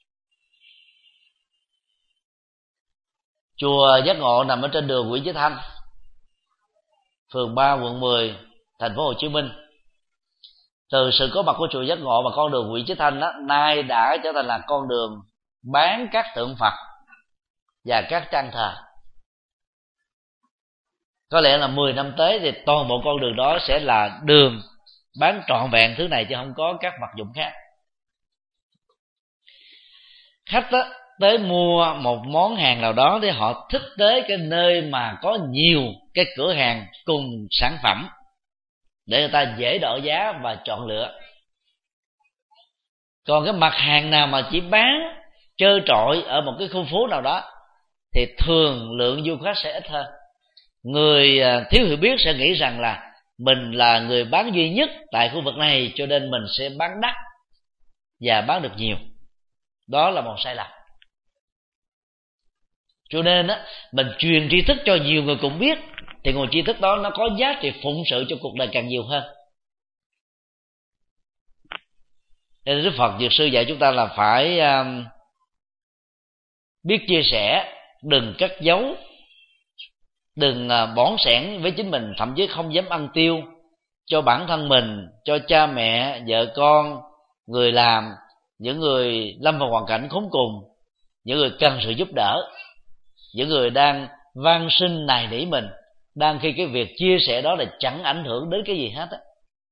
Chùa Giác Ngộ nằm ở trên đường Nguyễn Chí Thanh, phường ba, quận mười, thành phố Hồ Chí Minh. Từ sự có mặt của chùa Giác Ngộ và con đường Nguyễn Chí Thanh đó, nay đã trở thành là con đường bán các tượng Phật và các trang thờ. Có lẽ là mười năm tới thì toàn bộ con đường đó sẽ là đường bán trọn vẹn thứ này, chứ không có các vật dụng khác. Khách đó, tới mua một món hàng nào đó thì họ thích tới cái nơi mà có nhiều cái cửa hàng cùng sản phẩm để người ta dễ đo giá và chọn lựa. Còn cái mặt hàng nào mà chỉ bán trơ trọi ở một cái khu phố nào đó thì thường lượng du khách sẽ ít hơn. Người thiếu hiểu biết sẽ nghĩ rằng là mình là người bán duy nhất tại khu vực này, cho nên mình sẽ bán đắt và bán được nhiều. Đó là một sai lầm. Cho nên á, mình truyền tri thức cho nhiều người cùng biết thì nguồn tri thức đó nó có giá trị phụng sự cho cuộc đời càng nhiều hơn. Nên Đức Phật Dược Sư dạy chúng ta là phải um, biết chia sẻ, đừng cất giấu, đừng uh, bỏn sẻn với chính mình, thậm chí không dám ăn tiêu cho bản thân mình, cho cha mẹ, vợ con, người làm, những người lâm vào hoàn cảnh khốn cùng, những người cần sự giúp đỡ, những người đang van xin nài nỉ mình, đang khi cái việc chia sẻ đó là chẳng ảnh hưởng đến cái gì hết á.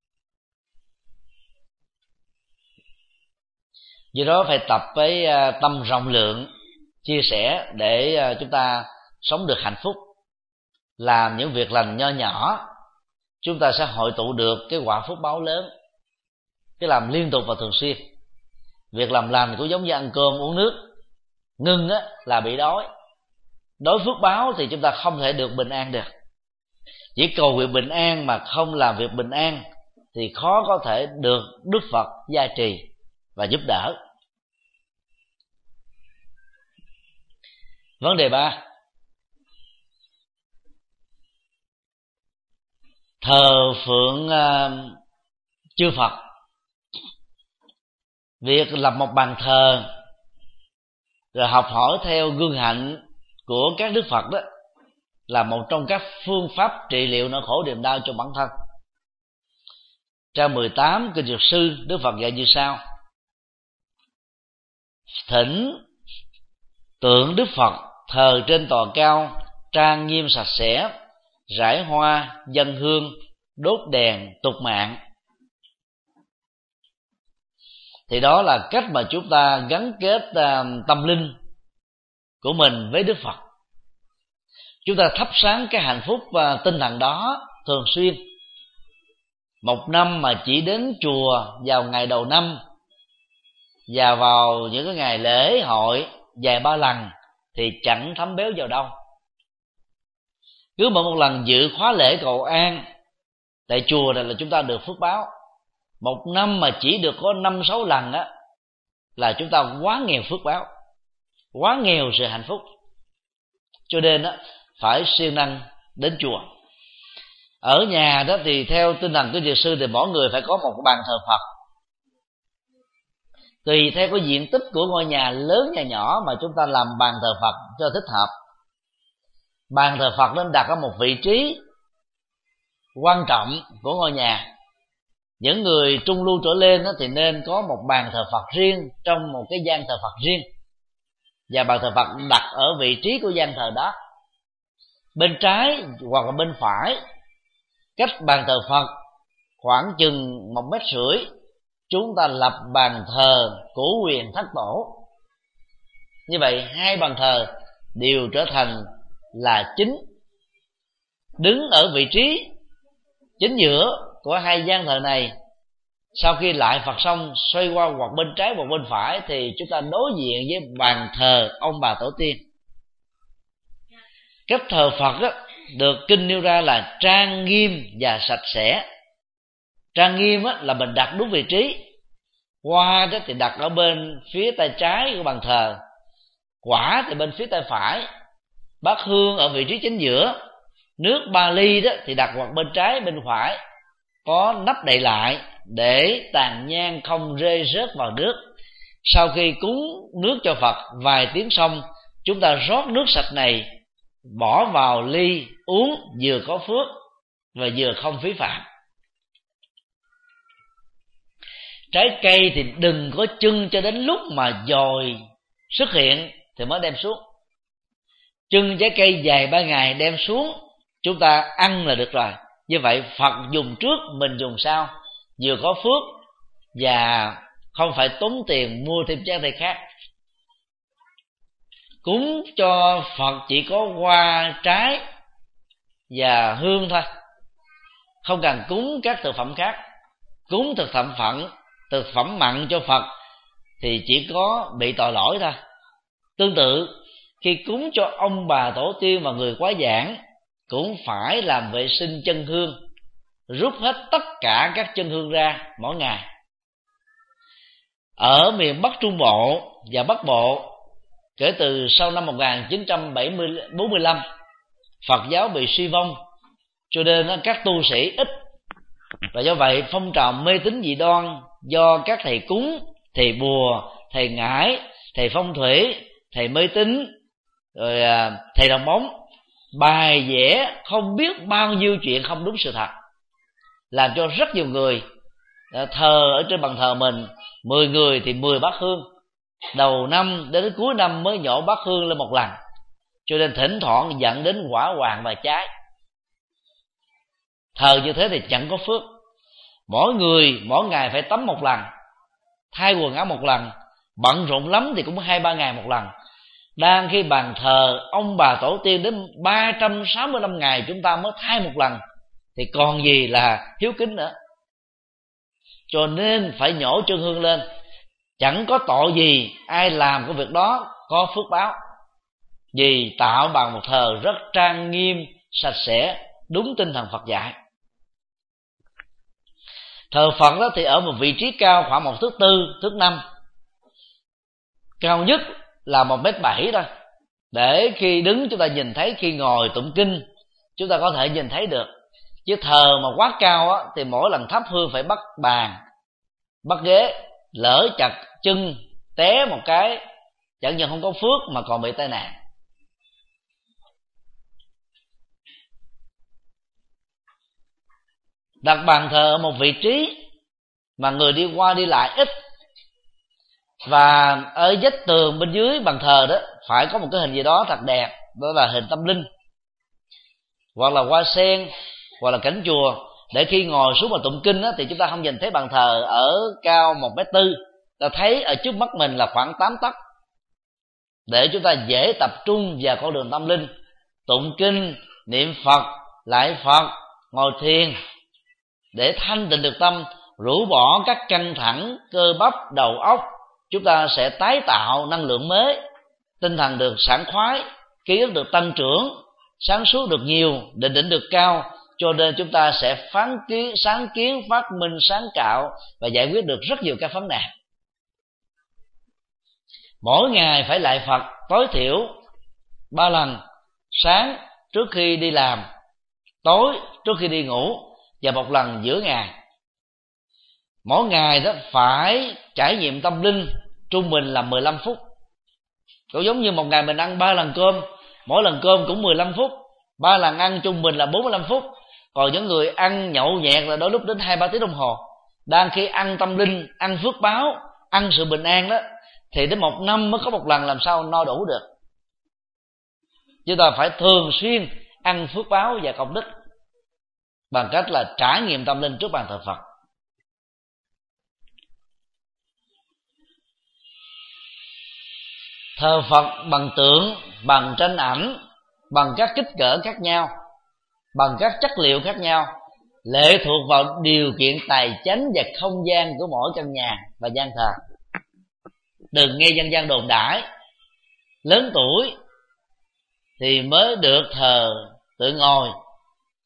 Do đó phải tập với tâm rộng lượng, chia sẻ để chúng ta sống được hạnh phúc. Làm những việc lành nho nhỏ, chúng ta sẽ hội tụ được cái quả phúc báo lớn. Cái làm liên tục và thường xuyên. Việc làm lành cũng giống như ăn cơm uống nước, ngưng á là bị đói. Đối phước báo thì chúng ta không thể được bình an được. Chỉ cầu việc bình an mà không làm việc bình an thì khó có thể được Đức Phật gia trì và giúp đỡ. Vấn đề ba, thờ phượng uh, chư Phật. Việc lập một bàn thờ rồi học hỏi theo gương hạnh của các Đức Phật đó là một trong các phương pháp trị liệu nỗi khổ niềm đau cho bản thân. Trang mười tám Kinh Dược Sư, Đức Phật dạy như sau: thỉnh tượng Đức Phật thờ trên tòa cao, trang nghiêm sạch sẽ, rải hoa, dâng hương, đốt đèn, tục mạng. Thì đó là cách mà chúng ta gắn kết uh, tâm linh của mình với Đức Phật. Chúng ta thắp sáng cái hạnh phúc và tinh thần đó thường xuyên. Một năm mà chỉ đến chùa vào ngày đầu năm và vào những cái ngày lễ hội vài ba lần thì chẳng thấm béo vào đâu. Cứ mỗi một lần dự khóa lễ cầu an tại chùa này là chúng ta được phước báo. Một năm mà chỉ được có năm sáu lần á là chúng ta quá nghèo phước báo, quá nghèo sự hạnh phúc. Cho nên á phải siêng năng đến chùa. Ở nhà đó thì theo tinh thần của Dược Sư thì mỗi người phải có một bàn thờ Phật. Tùy theo cái diện tích của ngôi nhà lớn nhà nhỏ mà chúng ta làm bàn thờ Phật cho thích hợp. Bàn thờ Phật nên đặt ở một vị trí quan trọng của ngôi nhà. Những người trung lưu trở lên đó thì nên có một bàn thờ Phật riêng trong một cái gian thờ Phật riêng, và bàn thờ Phật đặt ở vị trí của gian thờ đó. Bên trái hoặc là bên phải, cách bàn thờ Phật khoảng chừng một mét rưỡi, chúng ta lập bàn thờ Cổ Quyền Thất Tổ. Như vậy hai bàn thờ đều trở thành là chính. Đứng ở vị trí chính giữa của hai gian thờ này, sau khi lại Phật xong xoay qua hoặc bên trái hoặc bên phải thì chúng ta đối diện với bàn thờ ông bà tổ tiên. Cách thờ Phật á, được kinh nêu ra là trang nghiêm và sạch sẽ. Trang nghiêm á, là mình đặt đúng vị trí. hoa đó thì đặt ở bên phía tay trái của bàn thờ, quả thì bên phía tay phải, bát hương ở vị trí chính giữa, nước ba ly đó thì đặt hoặc bên trái bên phải, có nắp đậy lại để tàn nhang không rơi rớt vào nước. Sau khi cúng nước cho Phật vài tiếng xong, chúng ta rót nước sạch này bỏ vào ly uống, vừa có phước và vừa không phí phạm. Trái cây thì đừng có chưng cho đến lúc mà dồi xuất hiện thì mới đem xuống. Chưng trái cây dài ba ngày đem xuống, chúng ta ăn là được rồi. Như vậy Phật dùng trước, mình dùng sau, vừa có phước và không phải tốn tiền mua thêm trái cây khác. Cúng cho Phật chỉ có hoa, trái và hương thôi, không cần cúng các thực phẩm khác. Cúng thực phẩm phận, thực phẩm mặn cho Phật thì chỉ có bị tội lỗi thôi. Tương tự, khi cúng cho ông bà tổ tiên và người quá giảng, cũng phải làm vệ sinh chân hương, rút hết tất cả các chân hương ra mỗi ngày. Ở miền Bắc Trung Bộ và Bắc Bộ, kể từ sau năm một nghìn chín trăm bốn mươi lăm, Phật giáo bị suy vong, cho nên các tu sĩ ít, và do vậy phong trào mê tín dị đoan do các thầy cúng, thầy bùa, thầy ngải, thầy phong thủy, thầy mê tín, rồi thầy đồng bóng bài vẽ không biết bao nhiêu chuyện không đúng sự thật, làm cho rất nhiều người thờ ở trên bàn thờ mình mười người thì mười bát hương, đầu năm đến cuối năm mới nhổ bát hương lên một lần, cho nên thỉnh thoảng dẫn đến hỏa hoạn và cháy. Thờ như thế thì chẳng có phước. Mỗi người mỗi ngày phải tắm một lần, thay quần áo một lần, bận rộn lắm thì cũng hai ba ngày một lần. Đang khi bàn thờ ông bà tổ tiên đến ba trăm sáu mươi lăm ngày chúng ta mới thay một lần, thì còn gì là hiếu kính nữa. Cho nên phải nhổ chân hương lên. Chẳng có tội gì ai làm cái việc đó có phước báo, vì tạo bằng một thờ rất trang nghiêm, sạch sẽ, đúng tinh thần Phật dạy. Thờ Phật đó thì ở một vị trí cao khoảng một thước tư, thước năm, cao nhất là một mét bảy thôi, để khi đứng chúng ta nhìn thấy, khi ngồi tụng kinh chúng ta có thể nhìn thấy được. Chứ thờ mà quá cao á, thì mỗi lần thắp hương phải bắt bàn, bắt ghế, lỡ chặt chân té một cái, chẳng những không có phước mà còn bị tai nạn. Đặt bàn thờ ở một vị trí mà người đi qua đi lại ít, và ở vách tường bên dưới bàn thờ đó phải có một cái hình gì đó thật đẹp, đó là hình tâm linh, hoặc là hoa sen, hoặc là cảnh chùa, để khi ngồi xuống mà tụng kinh đó, thì chúng ta không nhìn thấy bàn thờ ở cao một mét tư, ta thấy ở trước mắt mình là khoảng tám tấc, để chúng ta dễ tập trung vào con đường tâm linh, tụng kinh, niệm Phật, lại Phật, ngồi thiền để thanh tịnh được tâm, rũ bỏ các căng thẳng cơ bắp đầu óc. Chúng ta sẽ tái tạo năng lượng mới, tinh thần được sảng khoái, ký ức được tăng trưởng, sáng suốt được nhiều, định định được cao. Cho nên chúng ta sẽ phán kiến, sáng kiến, phát minh, sáng tạo và giải quyết được rất nhiều các vấn đề. Mỗi ngày phải lại Phật tối thiểu ba lần: sáng trước khi đi làm, tối trước khi đi ngủ, và một lần giữa ngày. Mỗi ngày đó phải trải nghiệm tâm linh trung bình là mười lăm phút. Cũng giống như một ngày mình ăn ba lần cơm, mỗi lần cơm cũng mười lăm phút, ba lần ăn trung bình là bốn mươi lăm phút. Còn những người ăn nhậu nhẹt là đôi lúc đến hai ba tiếng đồng hồ. Đang khi ăn tâm linh, ăn phước báo, ăn sự bình an đó, thì đến một năm mới có một lần, làm sao no đủ được. Chúng ta phải thường xuyên ăn phước báo và công đức bằng cách là trải nghiệm tâm linh trước bàn thờ Phật. Thờ Phật bằng tượng, bằng tranh ảnh, bằng các kích cỡ khác nhau, bằng các chất liệu khác nhau, lệ thuộc vào điều kiện tài chánh và không gian của mỗi căn nhà và gian thờ. Đừng nghe dân gian đồn đãi lớn tuổi thì mới được thờ tượng ngồi,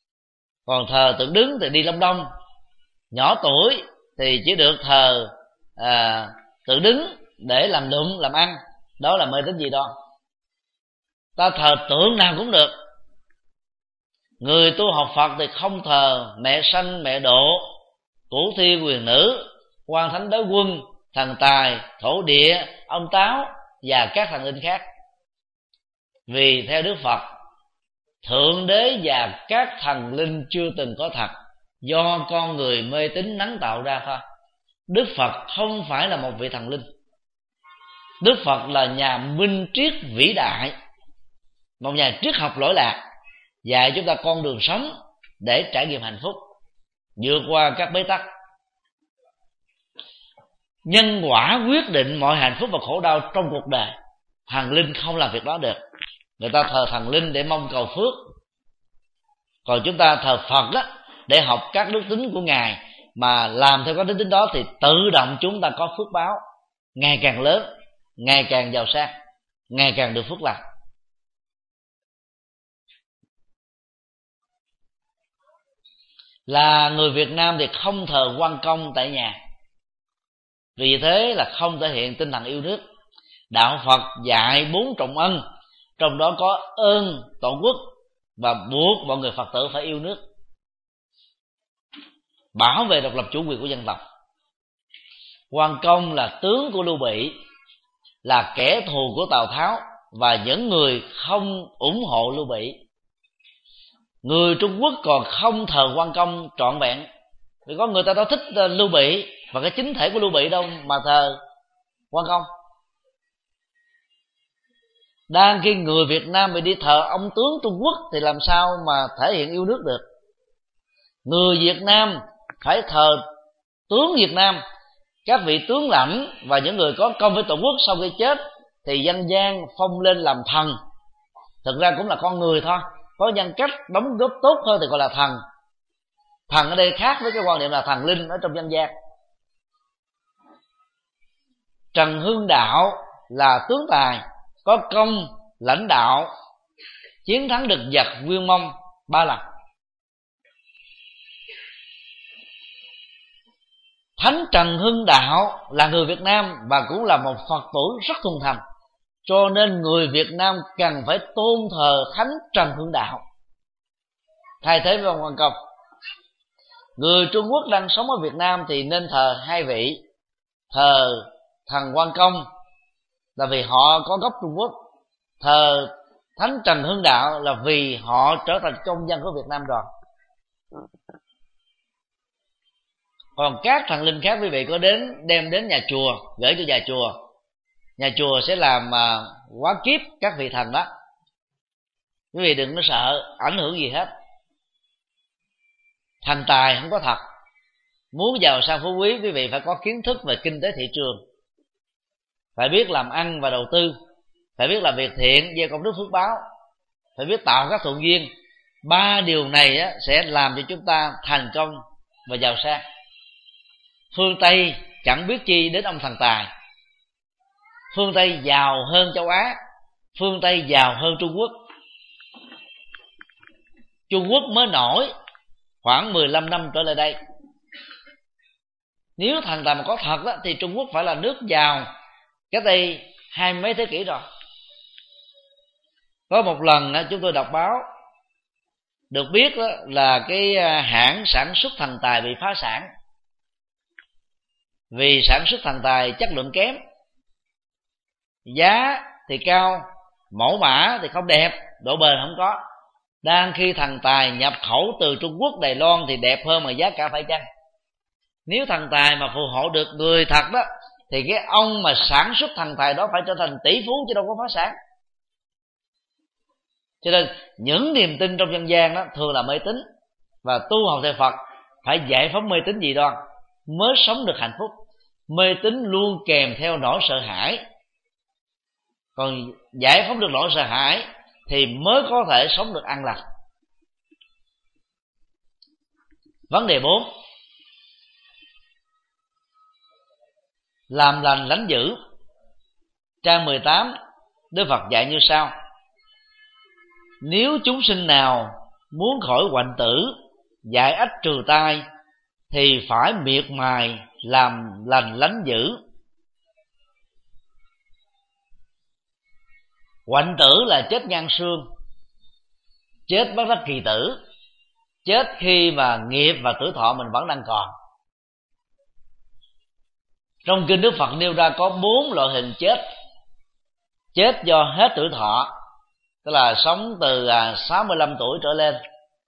còn thờ tượng đứng thì đi lông đông, nhỏ tuổi thì chỉ được thờ à, tự đứng để làm lụng làm ăn, đó là mê tín dị đoan. Ta thờ tượng nào cũng được. Người tu học Phật thì không thờ mẹ sanh mẹ độ, cửu thi quyền nữ, quan thánh đế quân, thần tài, thổ địa, ông táo và các thần linh khác. Vì theo Đức Phật, thượng đế và các thần linh chưa từng có thật, do con người mê tín nắng tạo ra thôi. Đức Phật không phải là một vị thần linh. Đức Phật là nhà minh triết vĩ đại, một nhà triết học lỗi lạc, dạy chúng ta con đường sống để trải nghiệm hạnh phúc, vượt qua các bế tắc. Nhân quả quyết định mọi hạnh phúc và khổ đau trong cuộc đời. Thần linh không làm việc đó được. Người ta thờ thần linh để mong cầu phước, còn chúng ta thờ Phật đó để học các đức tính của Ngài, mà làm theo các đức tính đó thì tự động chúng ta có phước báo ngày càng lớn, ngày càng giàu sang, ngày càng được phước lành. Là người Việt Nam thì không thờ quan công tại nhà, vì thế là không thể hiện tinh thần yêu nước. Đạo Phật dạy bốn trọng ân, trong đó có ơn tổ quốc và buộc mọi người Phật tử phải yêu nước, bảo vệ độc lập chủ quyền của dân tộc. Quan công là tướng của Lưu Bị, là kẻ thù của Tào Tháo và những người không ủng hộ Lưu Bị. Người Trung Quốc còn không thờ quan công trọn vẹn, vì có người ta đâu thích Lưu Bị và cái chính thể của Lưu Bị đâu mà thờ quan công. Đang khi người Việt Nam bị đi thờ ông tướng Trung Quốc thì làm sao mà thể hiện yêu nước được. Người Việt Nam phải thờ tướng Việt Nam, các vị tướng lãnh và những người có công với Tổ quốc sau khi chết thì dân gian phong lên làm thần. Thực ra cũng là con người thôi, có nhân cách đóng góp tốt hơn thì gọi là thần. Thần ở đây khác với cái quan niệm là thần linh ở trong dân gian. Trần Hưng Đạo là tướng tài, có công lãnh đạo, chiến thắng địch giặc Nguyên Mông ba lần. Thánh Trần Hưng Đạo là người Việt Nam và cũng là một Phật tử rất thuần thành, cho nên người Việt Nam cần phải tôn thờ Thánh Trần Hưng Đạo thay thế với ông quan công. Người Trung Quốc đang sống ở Việt Nam thì nên thờ hai vị, thờ thần quan công là vì họ có gốc Trung Quốc, thờ Thánh Trần Hưng Đạo là vì họ trở thành công dân của Việt Nam rồi. Còn các thần linh khác quý vị có đến đem đến nhà chùa, gửi cho nhà chùa, nhà chùa sẽ làm uh, hóa kiếp các vị thần đó. Quý vị đừng có sợ ảnh hưởng gì hết. Thần tài không có thật. Muốn giàu sang phú quý, quý vị phải có kiến thức về kinh tế thị trường, phải biết làm ăn và đầu tư, phải biết làm việc thiện, gieo công đức phước báo, phải biết tạo các thuận duyên. Ba điều này á, sẽ làm cho chúng ta thành công và giàu sang. Phương Tây chẳng biết chi đến ông thần tài. Phương Tây giàu hơn châu Á, phương Tây giàu hơn Trung Quốc. Trung Quốc mới nổi khoảng mười lăm năm trở lại đây. Nếu thần tài mà có thật đó, thì Trung Quốc phải là nước giàu cách đây hai mấy thế kỷ rồi. Có một lần chúng tôi đọc báo, được biết đó là cái hãng sản xuất thần tài bị phá sản vì sản xuất thần tài chất lượng kém, giá thì cao, mẫu mã thì không đẹp, độ bền không có. Đang khi thần tài nhập khẩu từ Trung Quốc, Đài Loan thì đẹp hơn mà giá cả phải chăng. Nếu thần tài mà phù hộ được người thật đó, thì cái ông mà sản xuất thần tài đó phải trở thành tỷ phú chứ đâu có phá sản. Cho nên những niềm tin trong dân gian đó thường là mê tín, và tu học theo Phật phải giải phóng mê tín dị đoan mới sống được hạnh phúc. Mê tín luôn kèm theo nỗi sợ hãi, còn giải phóng được nỗi sợ hãi thì mới có thể sống được an lạc. Vấn đề bốn, làm lành lánh dữ. Trang mười tám, Đức Phật dạy như sau: nếu chúng sinh nào muốn khỏi hoạnh tử, giải ách trừ tai, thì phải miệt mài làm lành lánh dữ. Hoạnh tử là chết ngang xương, chết bất đắc kỳ tử, chết khi mà nghiệp và tuổi thọ mình vẫn đang còn. Trong kinh Đức Phật nêu ra có bốn loại hình chết. Chết do hết tuổi thọ, tức là sống từ sáu mươi lăm tuổi trở lên.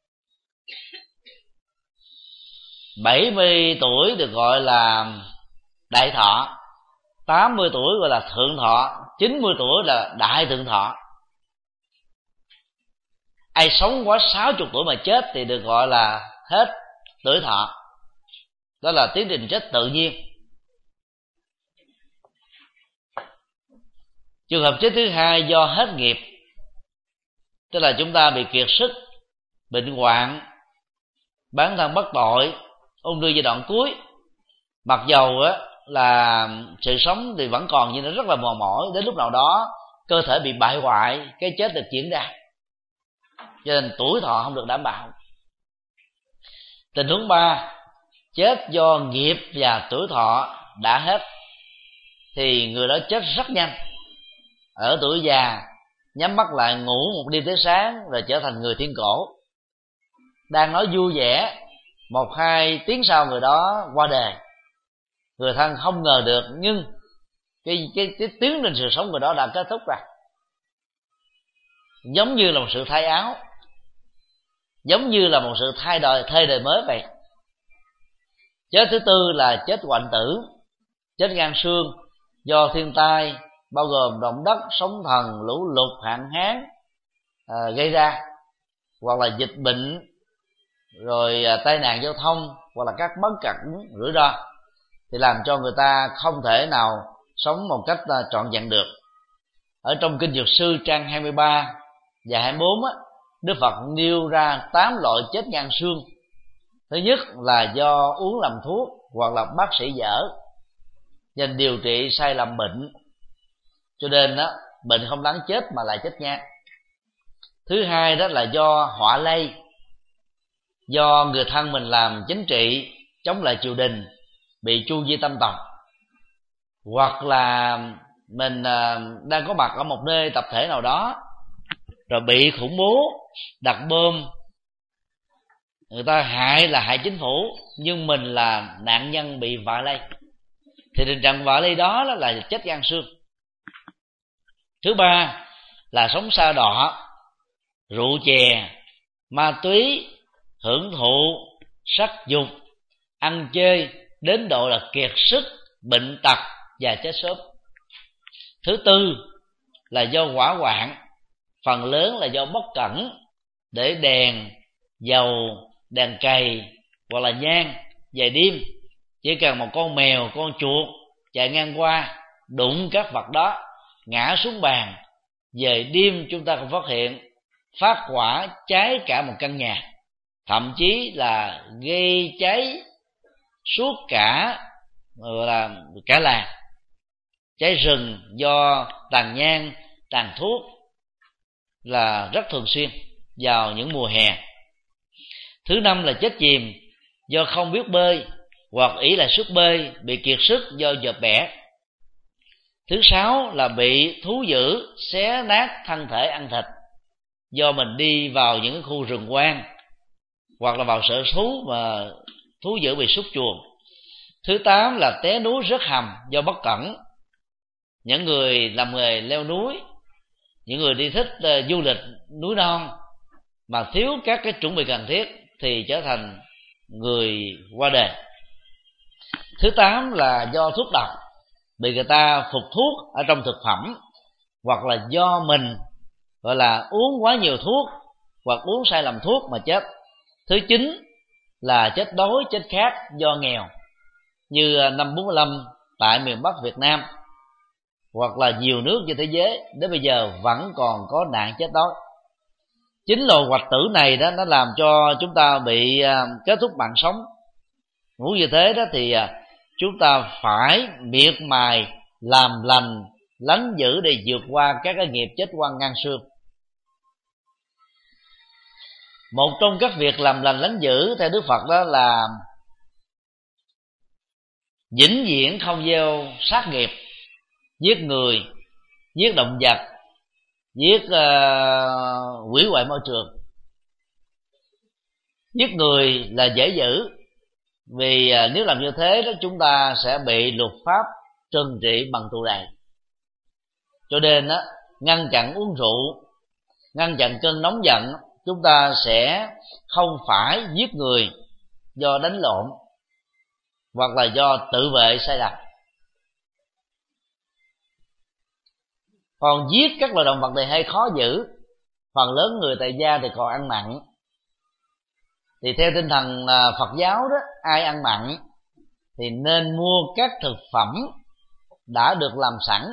bảy mươi tuổi được gọi là đại thọ, tám mươi tuổi gọi là thượng thọ, chín mươi tuổi là đại thượng thọ. Ai sống quá sáu mươi tuổi mà chết thì được gọi là hết tuổi thọ. Đó là tiến trình chết tự nhiên. Trường hợp chết thứ hai do hết nghiệp, tức là chúng ta bị kiệt sức, bệnh hoạn, bản thân bất tội, ung thư giai đoạn cuối. Mặc dầu á là sự sống thì vẫn còn, nhưng nó rất là mòn mỏi. Đến lúc nào đó cơ thể bị bại hoại, cái chết được diễn ra, cho nên tuổi thọ không được đảm bảo. Tình huống ba, chết do nghiệp và tuổi thọ đã hết, thì người đó chết rất nhanh. Ở tuổi già nhắm mắt lại ngủ một đêm tới sáng rồi trở thành người thiên cổ. Đang nói vui vẻ, một hai tiếng sau người đó qua đời. Người thân không ngờ được, nhưng cái, cái, cái tiến trình sự sống người đó đã kết thúc rồi. Giống như là một sự thay áo, giống như là một sự thay đổi, thay đời mới vậy. Chết thứ tư là chết hoạnh tử, chết ngang xương do thiên tai, bao gồm động đất, sóng thần, lũ lụt, hạn hán à, gây ra, hoặc là dịch bệnh, rồi à, tai nạn giao thông, hoặc là các bất cẩn rủi ro, thì làm cho người ta không thể nào sống một cách à, trọn vẹn được. Ở trong kinh Dược Sư trang hai mươi ba và hai mươi bốn á, Đức Phật nêu ra tám loại chết ngang xương. Thứ nhất là do uống lầm thuốc hoặc là bác sĩ dở, nên điều trị sai lầm bệnh, cho nên đó bệnh không đáng chết mà lại chết ngang. Thứ hai đó là do họa lây, do người thân mình làm chính trị chống lại triều đình, bị chu di tâm tộc, hoặc là mình đang có mặt ở một nơi tập thể nào đó rồi bị khủng bố đặt bom, người ta hại là hại chính phủ, nhưng mình là nạn nhân bị vạ lây, thì tình trạng vạ lây đó là chết ngang xương. Thứ ba là sống sa đọa, rượu chè, ma túy, hưởng thụ, sắc dục, ăn chơi đến độ là kiệt sức, bệnh tật và chết sớm. Thứ tư là do hỏa hoạn, phần lớn là do bất cẩn, để đèn, dầu, đèn cầy hoặc là nhang về đêm, chỉ cần một con mèo, con chuột chạy ngang qua đụng các vật đó ngã xuống bàn, về đêm chúng ta còn phát hiện phát hỏa cháy cả một căn nhà, thậm chí là gây cháy suốt cả là cả làng. Cháy rừng do tàn nhang, tàn thuốc là rất thường xuyên vào những mùa hè. Thứ năm là chết chìm do không biết bơi hoặc ỷ lại sức bơi, bị kiệt sức do dợp bẻ. Thứ sáu là bị thú dữ xé nát thân thể ăn thịt, do mình đi vào những khu rừng hoang hoặc là vào sở thú mà thú dữ bị súc chuồng. Thứ tám là té núi rớt hầm do bất cẩn. Những người làm nghề leo núi, những người đi thích uh, du lịch núi non mà thiếu các cái chuẩn bị cần thiết thì trở thành người qua đời. Thứ tám là do thuốc độc, bị người ta phục thuốc ở trong thực phẩm, hoặc là do mình gọi là uống quá nhiều thuốc hoặc uống sai lầm thuốc mà chết. Thứ chín là chết đói, chết khát do nghèo, như năm bốn mươi lăm tại miền Bắc Việt Nam, hoặc là nhiều nước trên thế giới đến bây giờ vẫn còn có nạn chết đói. Chính loại hoạch tử này đó, nó làm cho chúng ta bị kết thúc mạng sống. Muốn như thế đó thì chúng ta phải miệt mài làm lành lánh dữ để vượt qua các cái nghiệp chết oan ngang xương. Một trong các việc làm lành lánh dữ theo Đức Phật đó là vĩnh viễn không gieo sát nghiệp, giết người, giết động vật, giết uh, hủy hoại môi trường. Giết người là dễ giữ, vì uh, nếu làm như thế đó chúng ta sẽ bị luật pháp trừng trị bằng tù đày. Cho nên đó, ngăn chặn uống rượu, ngăn chặn cơn nóng giận, chúng ta sẽ không phải giết người do đánh lộn hoặc là do tự vệ sai lầm. Còn giết các loài động vật này hay khó giữ, phần lớn người tại gia thì còn ăn mặn. Thì theo tinh thần Phật giáo đó, ai ăn mặn thì nên mua các thực phẩm đã được làm sẵn.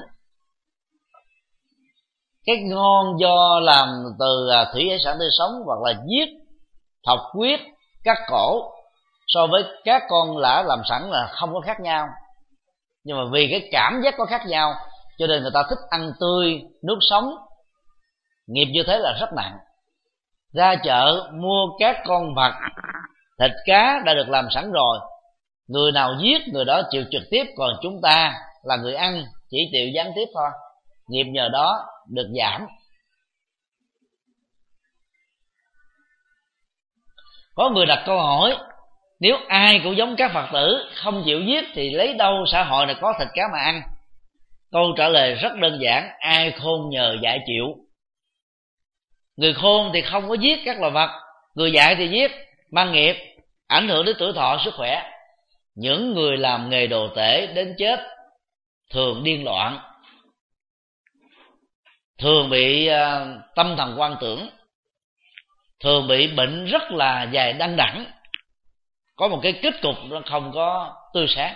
Cái ngon do làm từ thủy hải sản tươi sống hoặc là giết, thọc huyết, cắt cổ, so với các con lã làm sẵn là không có khác nhau. Nhưng mà vì cái cảm giác có khác nhau cho nên người ta thích ăn tươi, nước sống. Nghiệp như thế là rất nặng. Ra chợ mua các con vật, thịt cá đã được làm sẵn rồi, người nào giết người đó chịu trực tiếp, còn chúng ta là người ăn chỉ chịu gián tiếp thôi. Nghiệp nhờ đó được giảm. Có người đặt câu hỏi, nếu ai cũng giống các Phật tử không chịu giết thì lấy đâu xã hội này có thịt cá mà ăn? Câu trả lời rất đơn giản, ai khôn nhờ dạy chịu. Người khôn thì không có giết các loài vật, người dạy thì giết, mang nghiệp, ảnh hưởng đến tuổi thọ sức khỏe. Những người làm nghề đồ tể đến chết thường điên loạn, thường bị uh, tâm thần quan tưởng, thường bị bệnh rất là dài đăng đẳng, có một cái kết cục nó không có tươi sáng.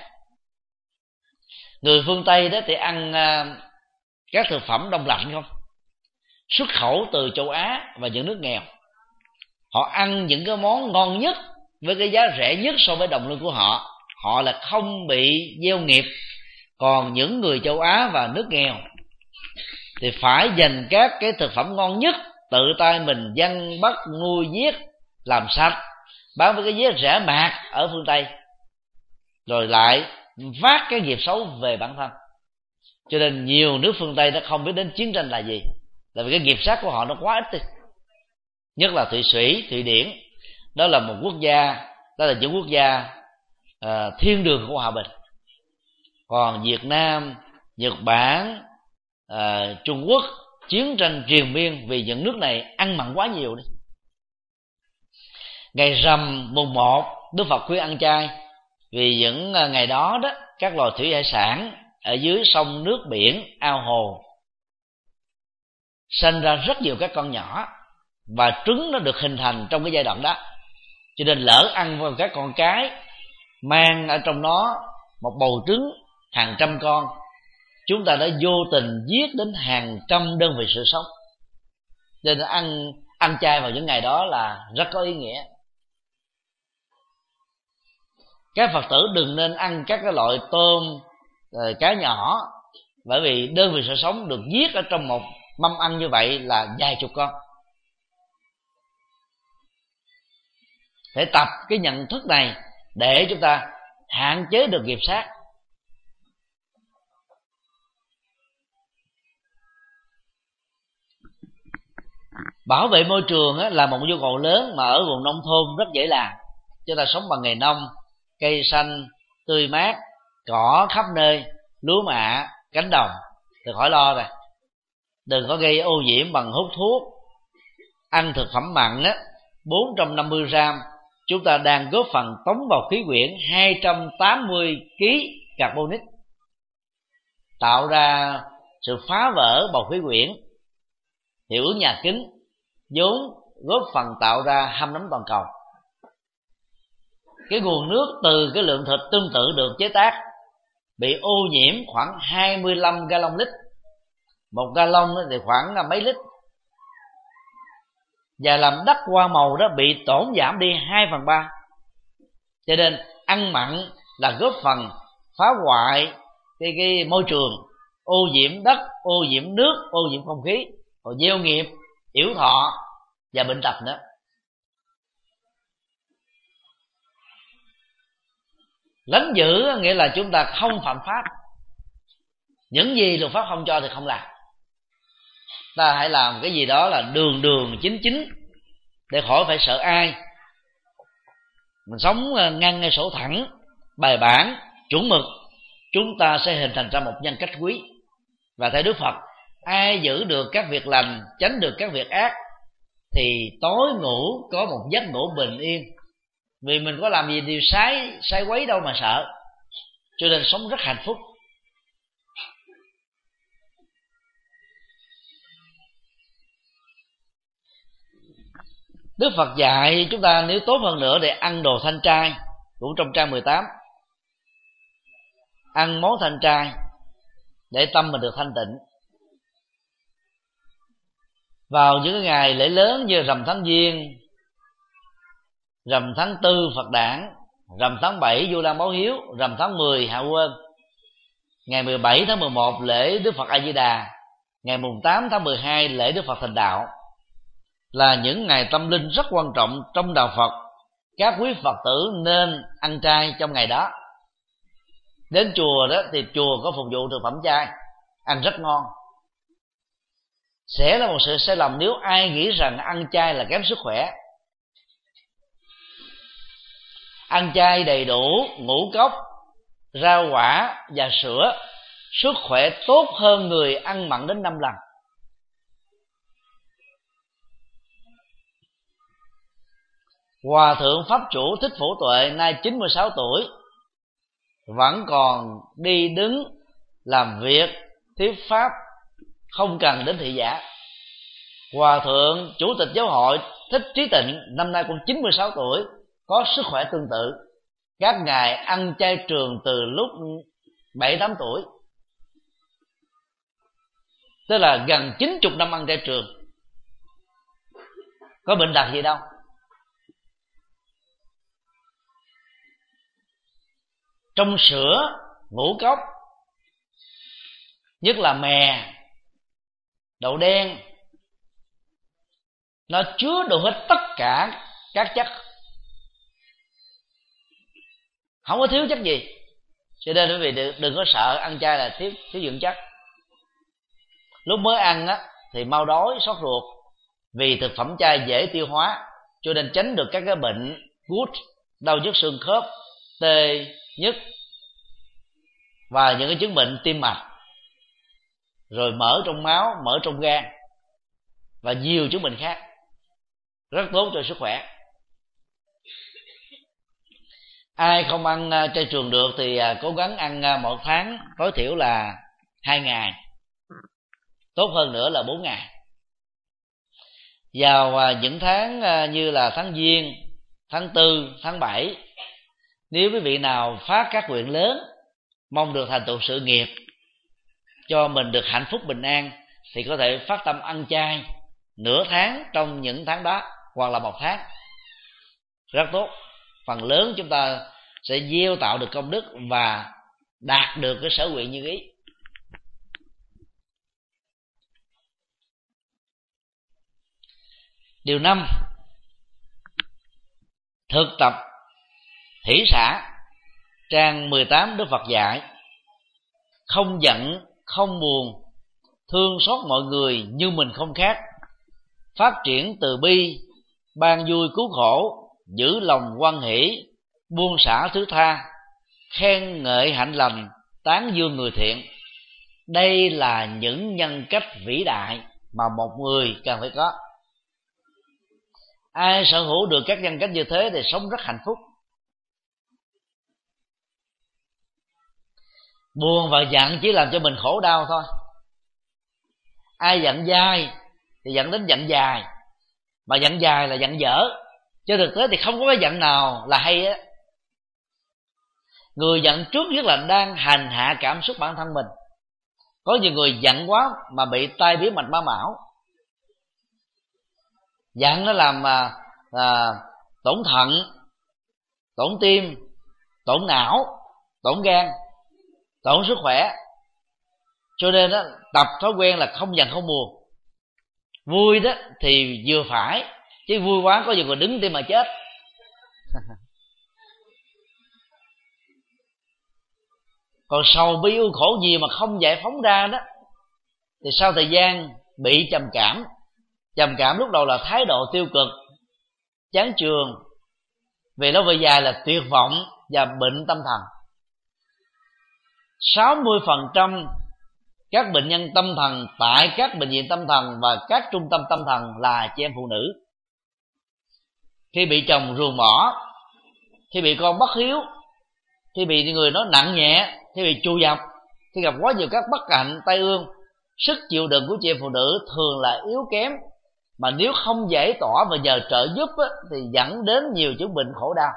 Người phương Tây đó thì ăn uh, các thực phẩm đông lạnh không, xuất khẩu từ châu Á và những nước nghèo. Họ ăn những cái món ngon nhất với cái giá rẻ nhất so với đồng lương của họ, họ là không bị gieo nghiệp. Còn những người châu Á và nước nghèo thì phải dành các cái thực phẩm ngon nhất, tự tay mình dăn bắt nuôi giết, làm sạch, bán với cái giá rẻ mạt ở phương Tây, rồi lại vác cái nghiệp xấu về bản thân. Cho nên nhiều nước phương Tây đã không biết đến chiến tranh là gì, là vì cái nghiệp sát của họ nó quá ít đi. Nhất là Thụy Sĩ, Thụy Điển, đó là một quốc gia, đó là những quốc gia uh, thiên đường của hòa bình. Còn Việt Nam, Nhật Bản, uh, Trung Quốc chiến tranh triền miên vì những nước này ăn mặn quá nhiều đi. Ngày rằm mùng một, Đức Phật khuyên ăn chay, vì những ngày đó đó các loài thủy hải sản ở dưới sông nước biển, ao hồ sinh ra rất nhiều các con nhỏ, và trứng nó được hình thành trong cái giai đoạn đó. Cho nên lỡ ăn vào các con cái mang ở trong nó một bầu trứng hàng trăm con, chúng ta đã vô tình giết đến hàng trăm đơn vị sự sống. Nên ăn ăn chay vào những ngày đó là rất có ý nghĩa. Các Phật tử đừng nên ăn các cái loại tôm, cá nhỏ, bởi vì đơn vị sự sống được giết ở trong một mâm ăn như vậy là vài chục con. Phải tập cái nhận thức này để chúng ta hạn chế được nghiệp sát. Bảo vệ môi trường là một nhu cầu lớn mà ở vùng nông thôn rất dễ làm. Chúng ta sống bằng nghề nông, cây xanh tươi mát, cỏ khắp nơi, lúa mạ, cánh đồng thì khỏi lo rồi. Đừng có gây ô nhiễm bằng hút thuốc. Ăn thực phẩm mặn á, bốn trăm năm mươi gram, chúng ta đang góp phần tống vào khí quyển hai trăm tám mươi ki lô gam carbonic, tạo ra sự phá vỡ bầu khí quyển, hiệu ứng nhà kính, vốn góp phần tạo ra hâm nóng toàn cầu. Cái nguồn nước từ cái lượng thịt tương tự được chế tác bị ô nhiễm khoảng hai mươi lăm gallon lít, một gallon thì khoảng là mấy lít, và làm đất hoa màu đó bị tổn giảm đi hai phần ba. Cho nên ăn mặn là góp phần phá hoại cái, cái môi trường, ô nhiễm đất, ô nhiễm nước, ô nhiễm không khí, rồi gieo nghiệp, yểu thọ và bệnh tật nữa. Lánh dữ nghĩa là chúng ta không phạm pháp, những gì luật pháp không cho thì không làm. Ta hãy làm cái gì đó là đường đường chính chính, để khỏi phải sợ ai. Mình sống ngăn ngay sổ thẳng, bài bản, chuẩn mực, chúng ta sẽ hình thành ra một nhân cách quý. Và theo Đức Phật, ai giữ được các việc lành, tránh được các việc ác, thì tối ngủ có một giấc ngủ bình yên. Vì mình có làm gì điều sai sai quấy đâu mà sợ, cho nên sống rất hạnh phúc. Đức Phật dạy chúng ta nếu tốt hơn nữa để ăn đồ thanh trai, cũng trong trang mười tám. Ăn món thanh trai để tâm mình được thanh tịnh. Vào những ngày lễ lớn như rằm tháng Giêng, rằm tháng tư Phật đản, rằm tháng bảy Vu Lan báo hiếu, rằm tháng mười Hạ Quên, ngày mười bảy tháng mười một lễ Đức Phật A Di Đà, ngày mùng tám tháng mười hai lễ Đức Phật Thành Đạo, là những ngày tâm linh rất quan trọng trong đạo Phật. Các quý Phật tử nên ăn chay trong ngày đó. Đến chùa đó thì chùa có phục vụ thực phẩm chay, ăn rất ngon. Sẽ là một sự sai lầm nếu ai nghĩ rằng ăn chay là kém sức khỏe. Ăn chay đầy đủ ngũ cốc, rau quả và sữa, sức khỏe tốt hơn người ăn mặn đến năm lần. Hòa thượng Pháp Chủ Thích Phổ Tuệ nay chín mươi sáu tuổi, vẫn còn đi đứng làm việc thuyết pháp, không cần đến thị giả. Hòa thượng Chủ tịch Giáo hội Thích Trí Tịnh năm nay cũng chín mươi sáu tuổi, có sức khỏe tương tự. Các ngài ăn chay trường từ lúc bảy tám tuổi, tức là gần chín mươi năm ăn chay trường. Có bệnh tật gì đâu. Trong sữa, ngũ cốc, nhất là mè, đậu đen, nó chứa đủ hết tất cả các chất, không có thiếu chất gì. Cho nên quý vị đừng, đừng có sợ ăn chay là thiếu thiếu dưỡng chất. Lúc mới ăn á thì mau đói, sốt ruột, vì thực phẩm chay dễ tiêu hóa, cho nên tránh được các cái bệnh gút, đau nhức xương khớp, tê nhức và những cái chứng bệnh tim mạch, rồi mỡ trong máu, mỡ trong gan và nhiều chứng bệnh khác, rất tốt cho sức khỏe. Ai không ăn chay trường được thì cố gắng ăn một tháng tối thiểu là hai ngày, tốt hơn nữa là bốn ngày. Vào những tháng như là tháng Giêng, tháng tư, tháng bảy, nếu quý vị nào phát các nguyện lớn, mong được thành tựu sự nghiệp, cho mình được hạnh phúc bình an, thì có thể phát tâm ăn chay nửa tháng trong những tháng đó, hoặc là một tháng, rất tốt. Phần lớn chúng ta sẽ gieo tạo được công đức và đạt được cái sở nguyện như ý. Điều năm, thực tập hỷ xả. Trang mười tám Đức Phật dạy: không giận, không buồn, thương xót mọi người như mình không khác, phát triển từ bi, ban vui cứu khổ, giữ lòng hoan hỷ, buông xả thứ tha, khen ngợi hạnh lành, tán dương người thiện. Đây là những nhân cách vĩ đại mà một người cần phải có. Ai sở hữu được các nhân cách như thế thì sống rất hạnh phúc. Buồn và giận chỉ làm cho mình khổ đau thôi. Ai giận dai thì dẫn đến giận dài, mà giận dài là giận dở. Chứ thực tế thì không có cái giận nào là hay á. Người giận trước nhất là đang hành hạ cảm xúc bản thân mình. Có nhiều người giận quá mà bị tai biến mạch máu não. Giận nó làm à, à, tổn thận, tổn tim, tổn não, tổn gan, tổn sức khỏe. Cho nên đó, tập thói quen là không giận không buồn. Vui đó thì vừa phải, chứ vui quá có nhiều người đứng tim mà chết. Còn sầu bi ưu khổ gì mà không giải phóng ra đó, thì sau thời gian bị trầm cảm. Trầm cảm lúc đầu là thái độ tiêu cực, chán chường, về lâu về dài là tuyệt vọng và bệnh tâm thần. sáu mươi phần trăm các bệnh nhân tâm thần tại các bệnh viện tâm thần và các trung tâm tâm thần là chị em phụ nữ. Khi bị chồng ruồng bỏ, khi bị con bất hiếu, khi bị người nói nặng nhẹ, khi bị trù dập, khi gặp quá nhiều các bất hạnh tai ương, sức chịu đựng của chị em phụ nữ thường là yếu kém, mà nếu không giải tỏa và nhờ trợ giúp á, thì dẫn đến nhiều chứng bệnh khổ đau.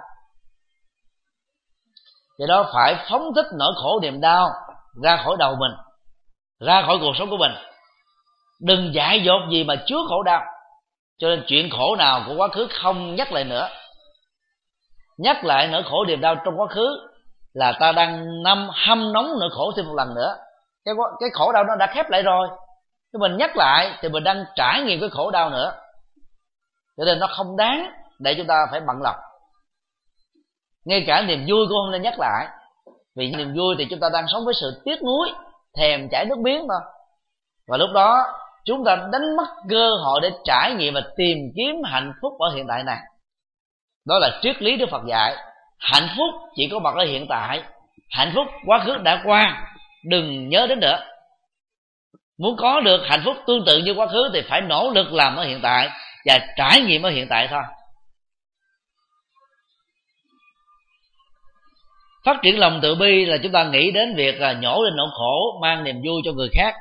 Do đó phải phóng thích nỗi khổ niềm đau ra khỏi đầu mình, ra khỏi cuộc sống của mình. Đừng dại dột gì mà chứa khổ đau. Cho nên chuyện khổ nào của quá khứ không nhắc lại nữa. Nhắc lại nỗi khổ niềm đau trong quá khứ là ta đang năm hâm nóng nỗi khổ thêm một lần nữa. Cái, cái khổ đau nó đã khép lại rồi, nếu mình nhắc lại thì mình đang trải nghiệm cái khổ đau nữa. Cho nên nó không đáng để chúng ta phải bận lòng. Ngay cả niềm vui cũng không nên nhắc lại, vì niềm vui thì chúng ta đang sống với sự tiếc nuối, thèm chảy nước miếng mà. Và lúc đó chúng ta đánh mất cơ hội để trải nghiệm và tìm kiếm hạnh phúc ở hiện tại này. Đó là triết lý Đức Phật dạy. Hạnh phúc chỉ có mặt ở hiện tại. Hạnh phúc quá khứ đã qua, đừng nhớ đến nữa. Muốn có được hạnh phúc tương tự như quá khứ thì phải nỗ lực làm ở hiện tại và trải nghiệm ở hiện tại thôi. Phát triển lòng từ bi là chúng ta nghĩ đến việc là nhổ lên nỗi khổ, mang niềm vui cho người khác.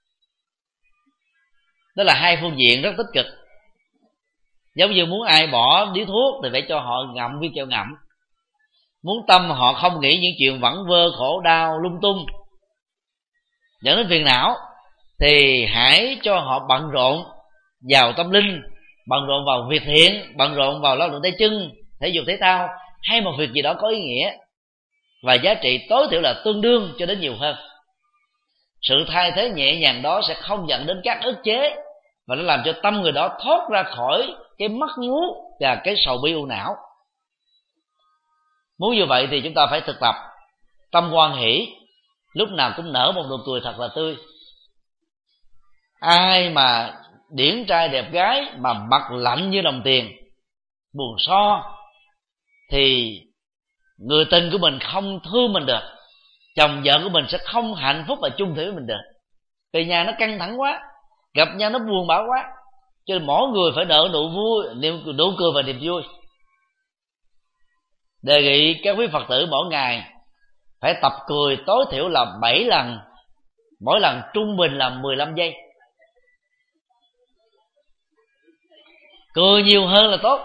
Đó là hai phương diện rất tích cực. Giống như muốn ai bỏ điếu thuốc thì phải cho họ ngậm viên kẹo ngậm. Muốn tâm họ không nghĩ những chuyện vẩn vơ, khổ đau, lung tung, dẫn đến phiền não, thì hãy cho họ bận rộn vào tâm linh, bận rộn vào việc thiện, bận rộn vào lao động tay chân, thể dục thể thao, hay một việc gì đó có ý nghĩa và giá trị tối thiểu là tương đương cho đến nhiều hơn. Sự thay thế nhẹ nhàng đó sẽ không dẫn đến các ức chế, và nó làm cho tâm người đó thoát ra khỏi cái mắc mú và cái sầu bi ưu não. Muốn như vậy thì chúng ta phải thực tập tâm hoan hỷ, lúc nào cũng nở một nụ cười thật là tươi. Ai mà điển trai đẹp gái mà mặt lạnh như đồng tiền, buồn so, thì người tình của mình không thương mình được, chồng vợ của mình sẽ không hạnh phúc và chung thủy với mình được. Vì nhà nó căng thẳng quá, gặp nhau nó buồn bã quá, cho nên mỗi người phải nở nụ vui, niềm nụ cười và niềm vui. Đề nghị các quý Phật tử mỗi ngày phải tập cười tối thiểu là bảy lần, mỗi lần trung bình là mười lăm giây. Cười nhiều hơn là tốt.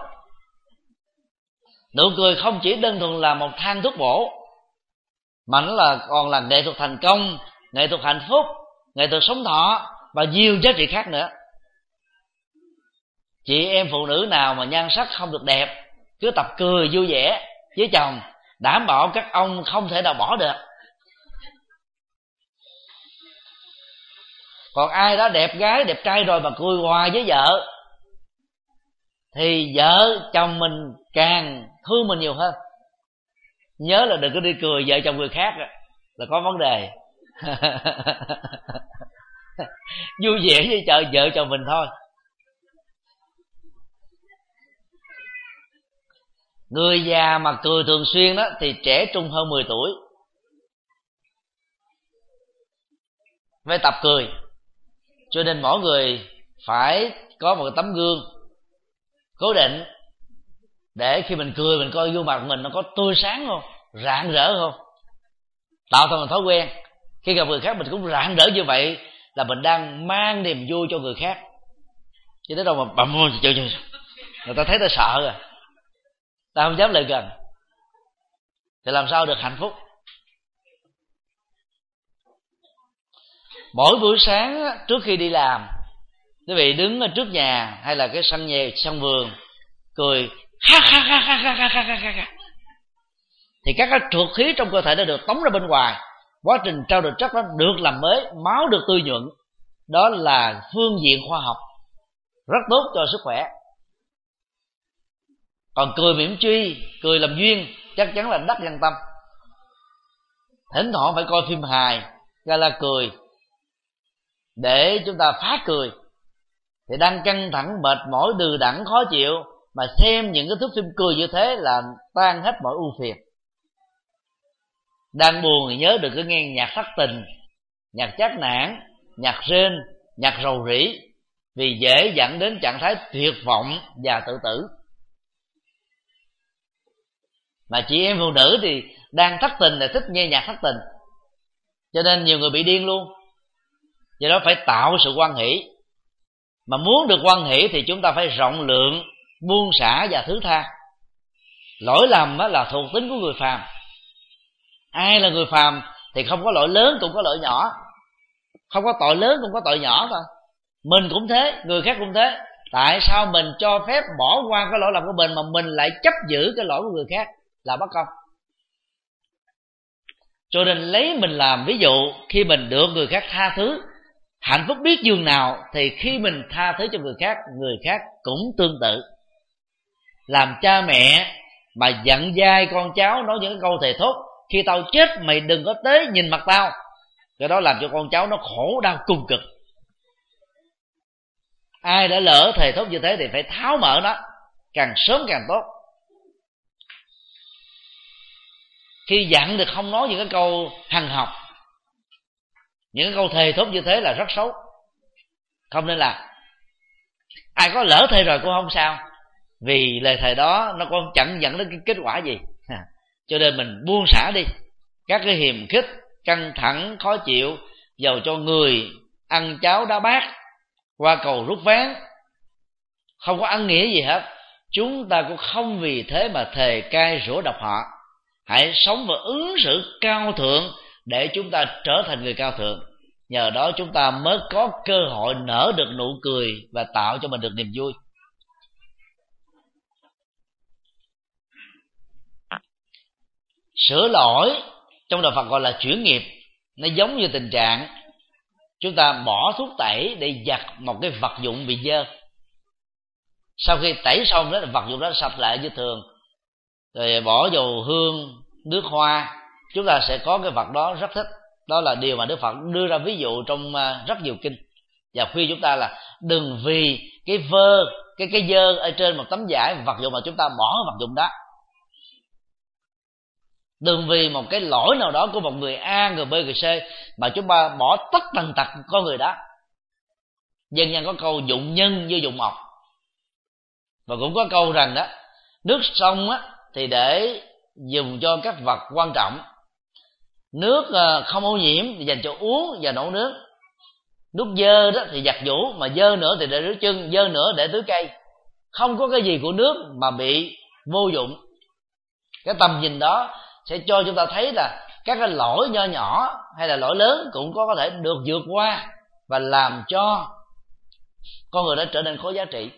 Nụ cười không chỉ đơn thuần là một thang thuốc bổ, mà nó là còn là nghệ thuật thành công, nghệ thuật hạnh phúc, nghệ thuật sống thọ và nhiều giá trị khác nữa. Chị em phụ nữ nào mà nhan sắc không được đẹp, cứ tập cười vui vẻ với chồng, đảm bảo các ông không thể nào bỏ được. Còn ai đó đẹp gái đẹp trai rồi mà cười hoài với vợ, thì vợ chồng mình càng thương mình nhiều hơn. Nhớ là đừng có đi cười vợ chồng người khác là có vấn đề. Vui vẻ với chợ vợ chồng mình thôi. Người già mà cười thường xuyên đó thì trẻ trung hơn mười tuổi. Phải tập cười. Cho nên mỗi người phải có một tấm gương cố định, để khi mình cười mình coi gương mặt mình nó có tươi sáng không, rạng rỡ không, tạo thành một thói quen. Khi gặp người khác mình cũng rạng rỡ như vậy là mình đang mang niềm vui cho người khác. Chứ tới đâu mà bầm môi trời trời, người ta thấy ta sợ rồi, ta không dám lại gần, thì làm sao được hạnh phúc. Mỗi buổi sáng trước khi đi làm, quý vị đứng ở trước nhà hay là cái sân nhà, sân vườn, cười ha ha ha ha ha ha ha ha ha, thì các cái trượt khí trong cơ thể đã được tống ra bên ngoài, quá trình trao đổi chất nó được làm mới, máu được tươi nhuận. Đó là phương diện khoa học, rất tốt cho sức khỏe. Còn cười mỉm truy, cười làm duyên chắc chắn là đắc nhân tâm. thỉnh thoảng phải coi phim hài, gala cười để chúng ta phá cười, thì đang căng thẳng, mệt mỏi, đừ đẫn, khó chịu, mà xem những cái thước phim cười như thế là tan hết mọi ưu phiền. Đang buồn thì nhớ được cái nghe nhạc thất tình, nhạc chát nản, nhạc rên, nhạc rầu rĩ, vì dễ dẫn đến trạng thái tuyệt vọng và tự tử. Mà chị em phụ nữ thì đang thất tình là thích nghe nhạc thất tình, cho nên nhiều người bị điên luôn. Do đó phải tạo sự hoan hỷ. Mà muốn được hoan hỷ thì chúng ta phải rộng lượng, buông xả và thứ tha. Lỗi lầm là thuộc tính của người phàm. Ai là người phàm thì không có lỗi lớn cũng có lỗi nhỏ, không có tội lớn cũng có tội nhỏ thôi. Mình cũng thế, người khác cũng thế. Tại sao mình cho phép bỏ qua cái lỗi lầm của mình mà mình lại chấp giữ cái lỗi của người khác? Là bất công. Cho nên lấy mình làm ví dụ, khi mình được người khác tha thứ, hạnh phúc biết dường nào, thì khi mình tha thứ cho người khác, người khác cũng tương tự. Làm cha mẹ mà dặn dai con cháu nói những câu thề thốt: khi tao chết mày đừng có tới nhìn mặt tao, cái đó làm cho con cháu nó khổ đau cùng cực. Ai đã lỡ thề thốt như thế thì phải tháo mở nó, càng sớm càng tốt. Khi dặn được không nói những cái câu hằn học, những cái câu thề thốt như thế là rất xấu, không nên làm. Ai có lỡ thề rồi cũng không sao, vì lời thề đó nó cũng chẳng dẫn đến cái kết quả gì. Cho nên mình buông xả đi các cái hiềm khích, căng thẳng, khó chịu, dầu cho người ăn cháo đá bát, qua cầu rút ván, không có ăn nghĩa gì hết. Chúng ta cũng không vì thế mà thề cai rủa độc họ. Hãy sống và ứng xử cao thượng để chúng ta trở thành người cao thượng. Nhờ đó chúng ta mới có cơ hội nở được nụ cười và tạo cho mình được niềm vui. Sửa lỗi trong đạo Phật gọi là chuyển nghiệp. Nó giống như tình trạng chúng ta bỏ thuốc tẩy để giặt một cái vật dụng bị dơ. Sau khi tẩy xong đó, vật dụng đó sạch lại như thường, rồi bỏ dầu hương, nước hoa, chúng ta sẽ có cái vật đó rất thích. Đó là điều mà Đức Phật đưa ra ví dụ trong rất nhiều kinh, và khuyên chúng ta là đừng vì cái vơ, cái cái dơ ở trên một tấm vải vật dụng mà chúng ta bỏ vật dụng đó. Đừng vì một cái lỗi nào đó của một người A, người B, người C mà chúng ta bỏ tất tần tật con người đó. Dân gian có câu dụng nhân như dụng mộc, và cũng có câu rằng đó, nước sông á thì để dùng cho các vật quan trọng, nước không ô nhiễm thì dành cho uống và nấu nước, nước dơ đó thì giặt giũ, mà dơ nữa thì để rửa chân, dơ nữa để tưới cây. Không có cái gì của nước mà bị vô dụng. Cái tầm nhìn đó sẽ cho chúng ta thấy là các cái lỗi nho nhỏ hay là lỗi lớn cũng có có thể được vượt qua và làm cho con người đó trở nên có giá trị.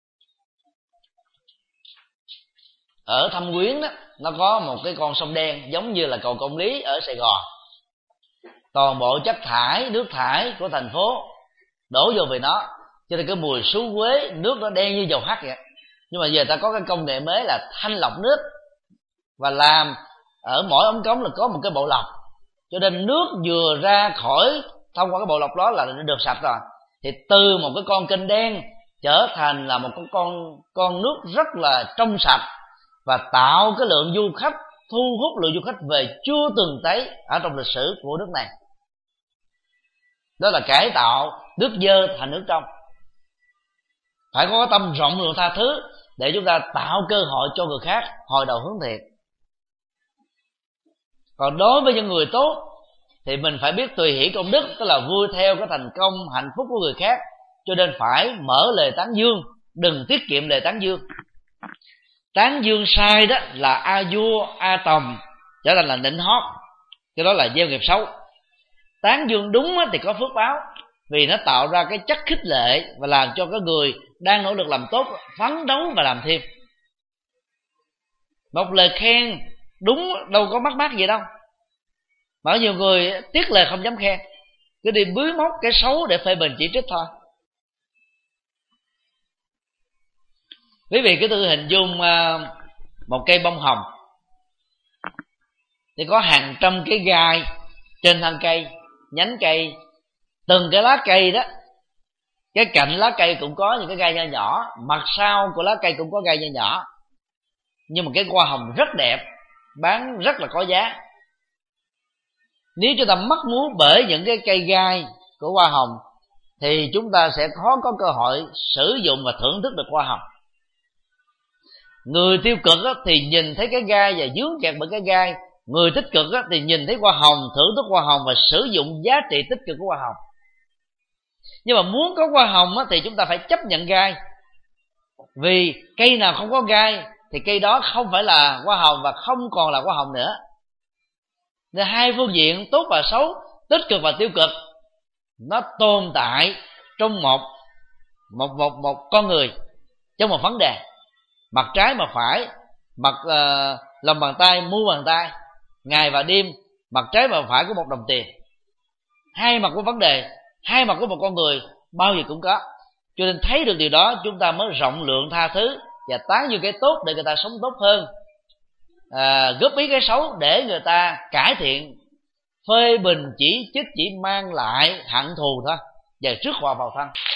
Ở Thâm Quyến đó, nó có một cái con sông đen giống như là cầu Công Lý ở Sài Gòn. Toàn bộ chất thải, nước thải của thành phố đổ vô về nó, cho nên cái mùi xú quế, nước nó đen như dầu hắt vậy. Nhưng mà giờ ta có cái công nghệ mới là thanh lọc nước, và làm ở mỗi ống cống là có một cái bộ lọc, cho nên nước vừa ra khỏi thông qua cái bộ lọc đó là nó được sạch rồi. Thì từ một cái con kênh đen trở thành là một cái con con nước rất là trong sạch, và tạo cái lượng du khách, thu hút lượng du khách về chưa từng thấy ở trong lịch sử của nước này. Đó là cải tạo nước dơ thành nước trong. Phải có tâm rộng lượng tha thứ để chúng ta tạo cơ hội cho người khác hồi đầu hướng thiện. Còn đối với những người tốt thì mình phải biết tùy hỷ công đức, tức là vui theo cái thành công hạnh phúc của người khác. Cho nên phải mở lời tán dương, đừng tiết kiệm lời tán dương. Tán dương sai đó là a vua, a tòng, trở thành là nịnh hót, cái đó là gieo nghiệp xấu. Tán dương đúng thì có phước báo, vì nó tạo ra cái chất khích lệ và làm cho cái người đang nỗ lực làm tốt phấn đấu và làm thêm. Một lời khen đúng đâu có mắc mắc gì đâu, mà nhiều người tiếc lời không dám khen, cứ đi bới móc cái xấu để phê bình chỉ trích thôi. Quý vị cứ thử hình dung một cây bông hồng, thì có hàng trăm cái gai trên thân cây, nhánh cây, từng cái lá cây đó, cái cạnh lá cây cũng có những cái gai nho nhỏ, mặt sau của lá cây cũng có gai nho nhỏ. Nhưng mà cái hoa hồng rất đẹp, bán rất là có giá. Nếu chúng ta mắc múa bởi những cái cây gai của hoa hồng thì chúng ta sẽ khó có cơ hội sử dụng và thưởng thức được hoa hồng. Người tiêu cực thì nhìn thấy cái gai và dướng kẹt bởi cái gai. Người tích cực thì nhìn thấy hoa hồng, thưởng thức hoa hồng và sử dụng giá trị tích cực của hoa hồng. Nhưng mà muốn có hoa hồng thì chúng ta phải chấp nhận gai. Vì cây nào không có gai thì cây đó không phải là hoa hồng và không còn là hoa hồng nữa. Nên hai phương diện tốt và xấu, tích cực và tiêu cực, nó tồn tại trong một một một một con người, trong một vấn đề. Mặt trái mà phải, mặt uh, lòng bàn tay, mu bàn tay, ngày và đêm, mặt trái và phải của một đồng tiền. Hai mặt của vấn đề, hai mặt của một con người bao giờ cũng có. Cho nên thấy được điều đó, chúng ta mới rộng lượng tha thứ và tán dương cái tốt để người ta sống tốt hơn, à, góp ý cái xấu để người ta cải thiện. Phê bình chỉ trích chỉ mang lại hận thù thôi và rước họa vào thân.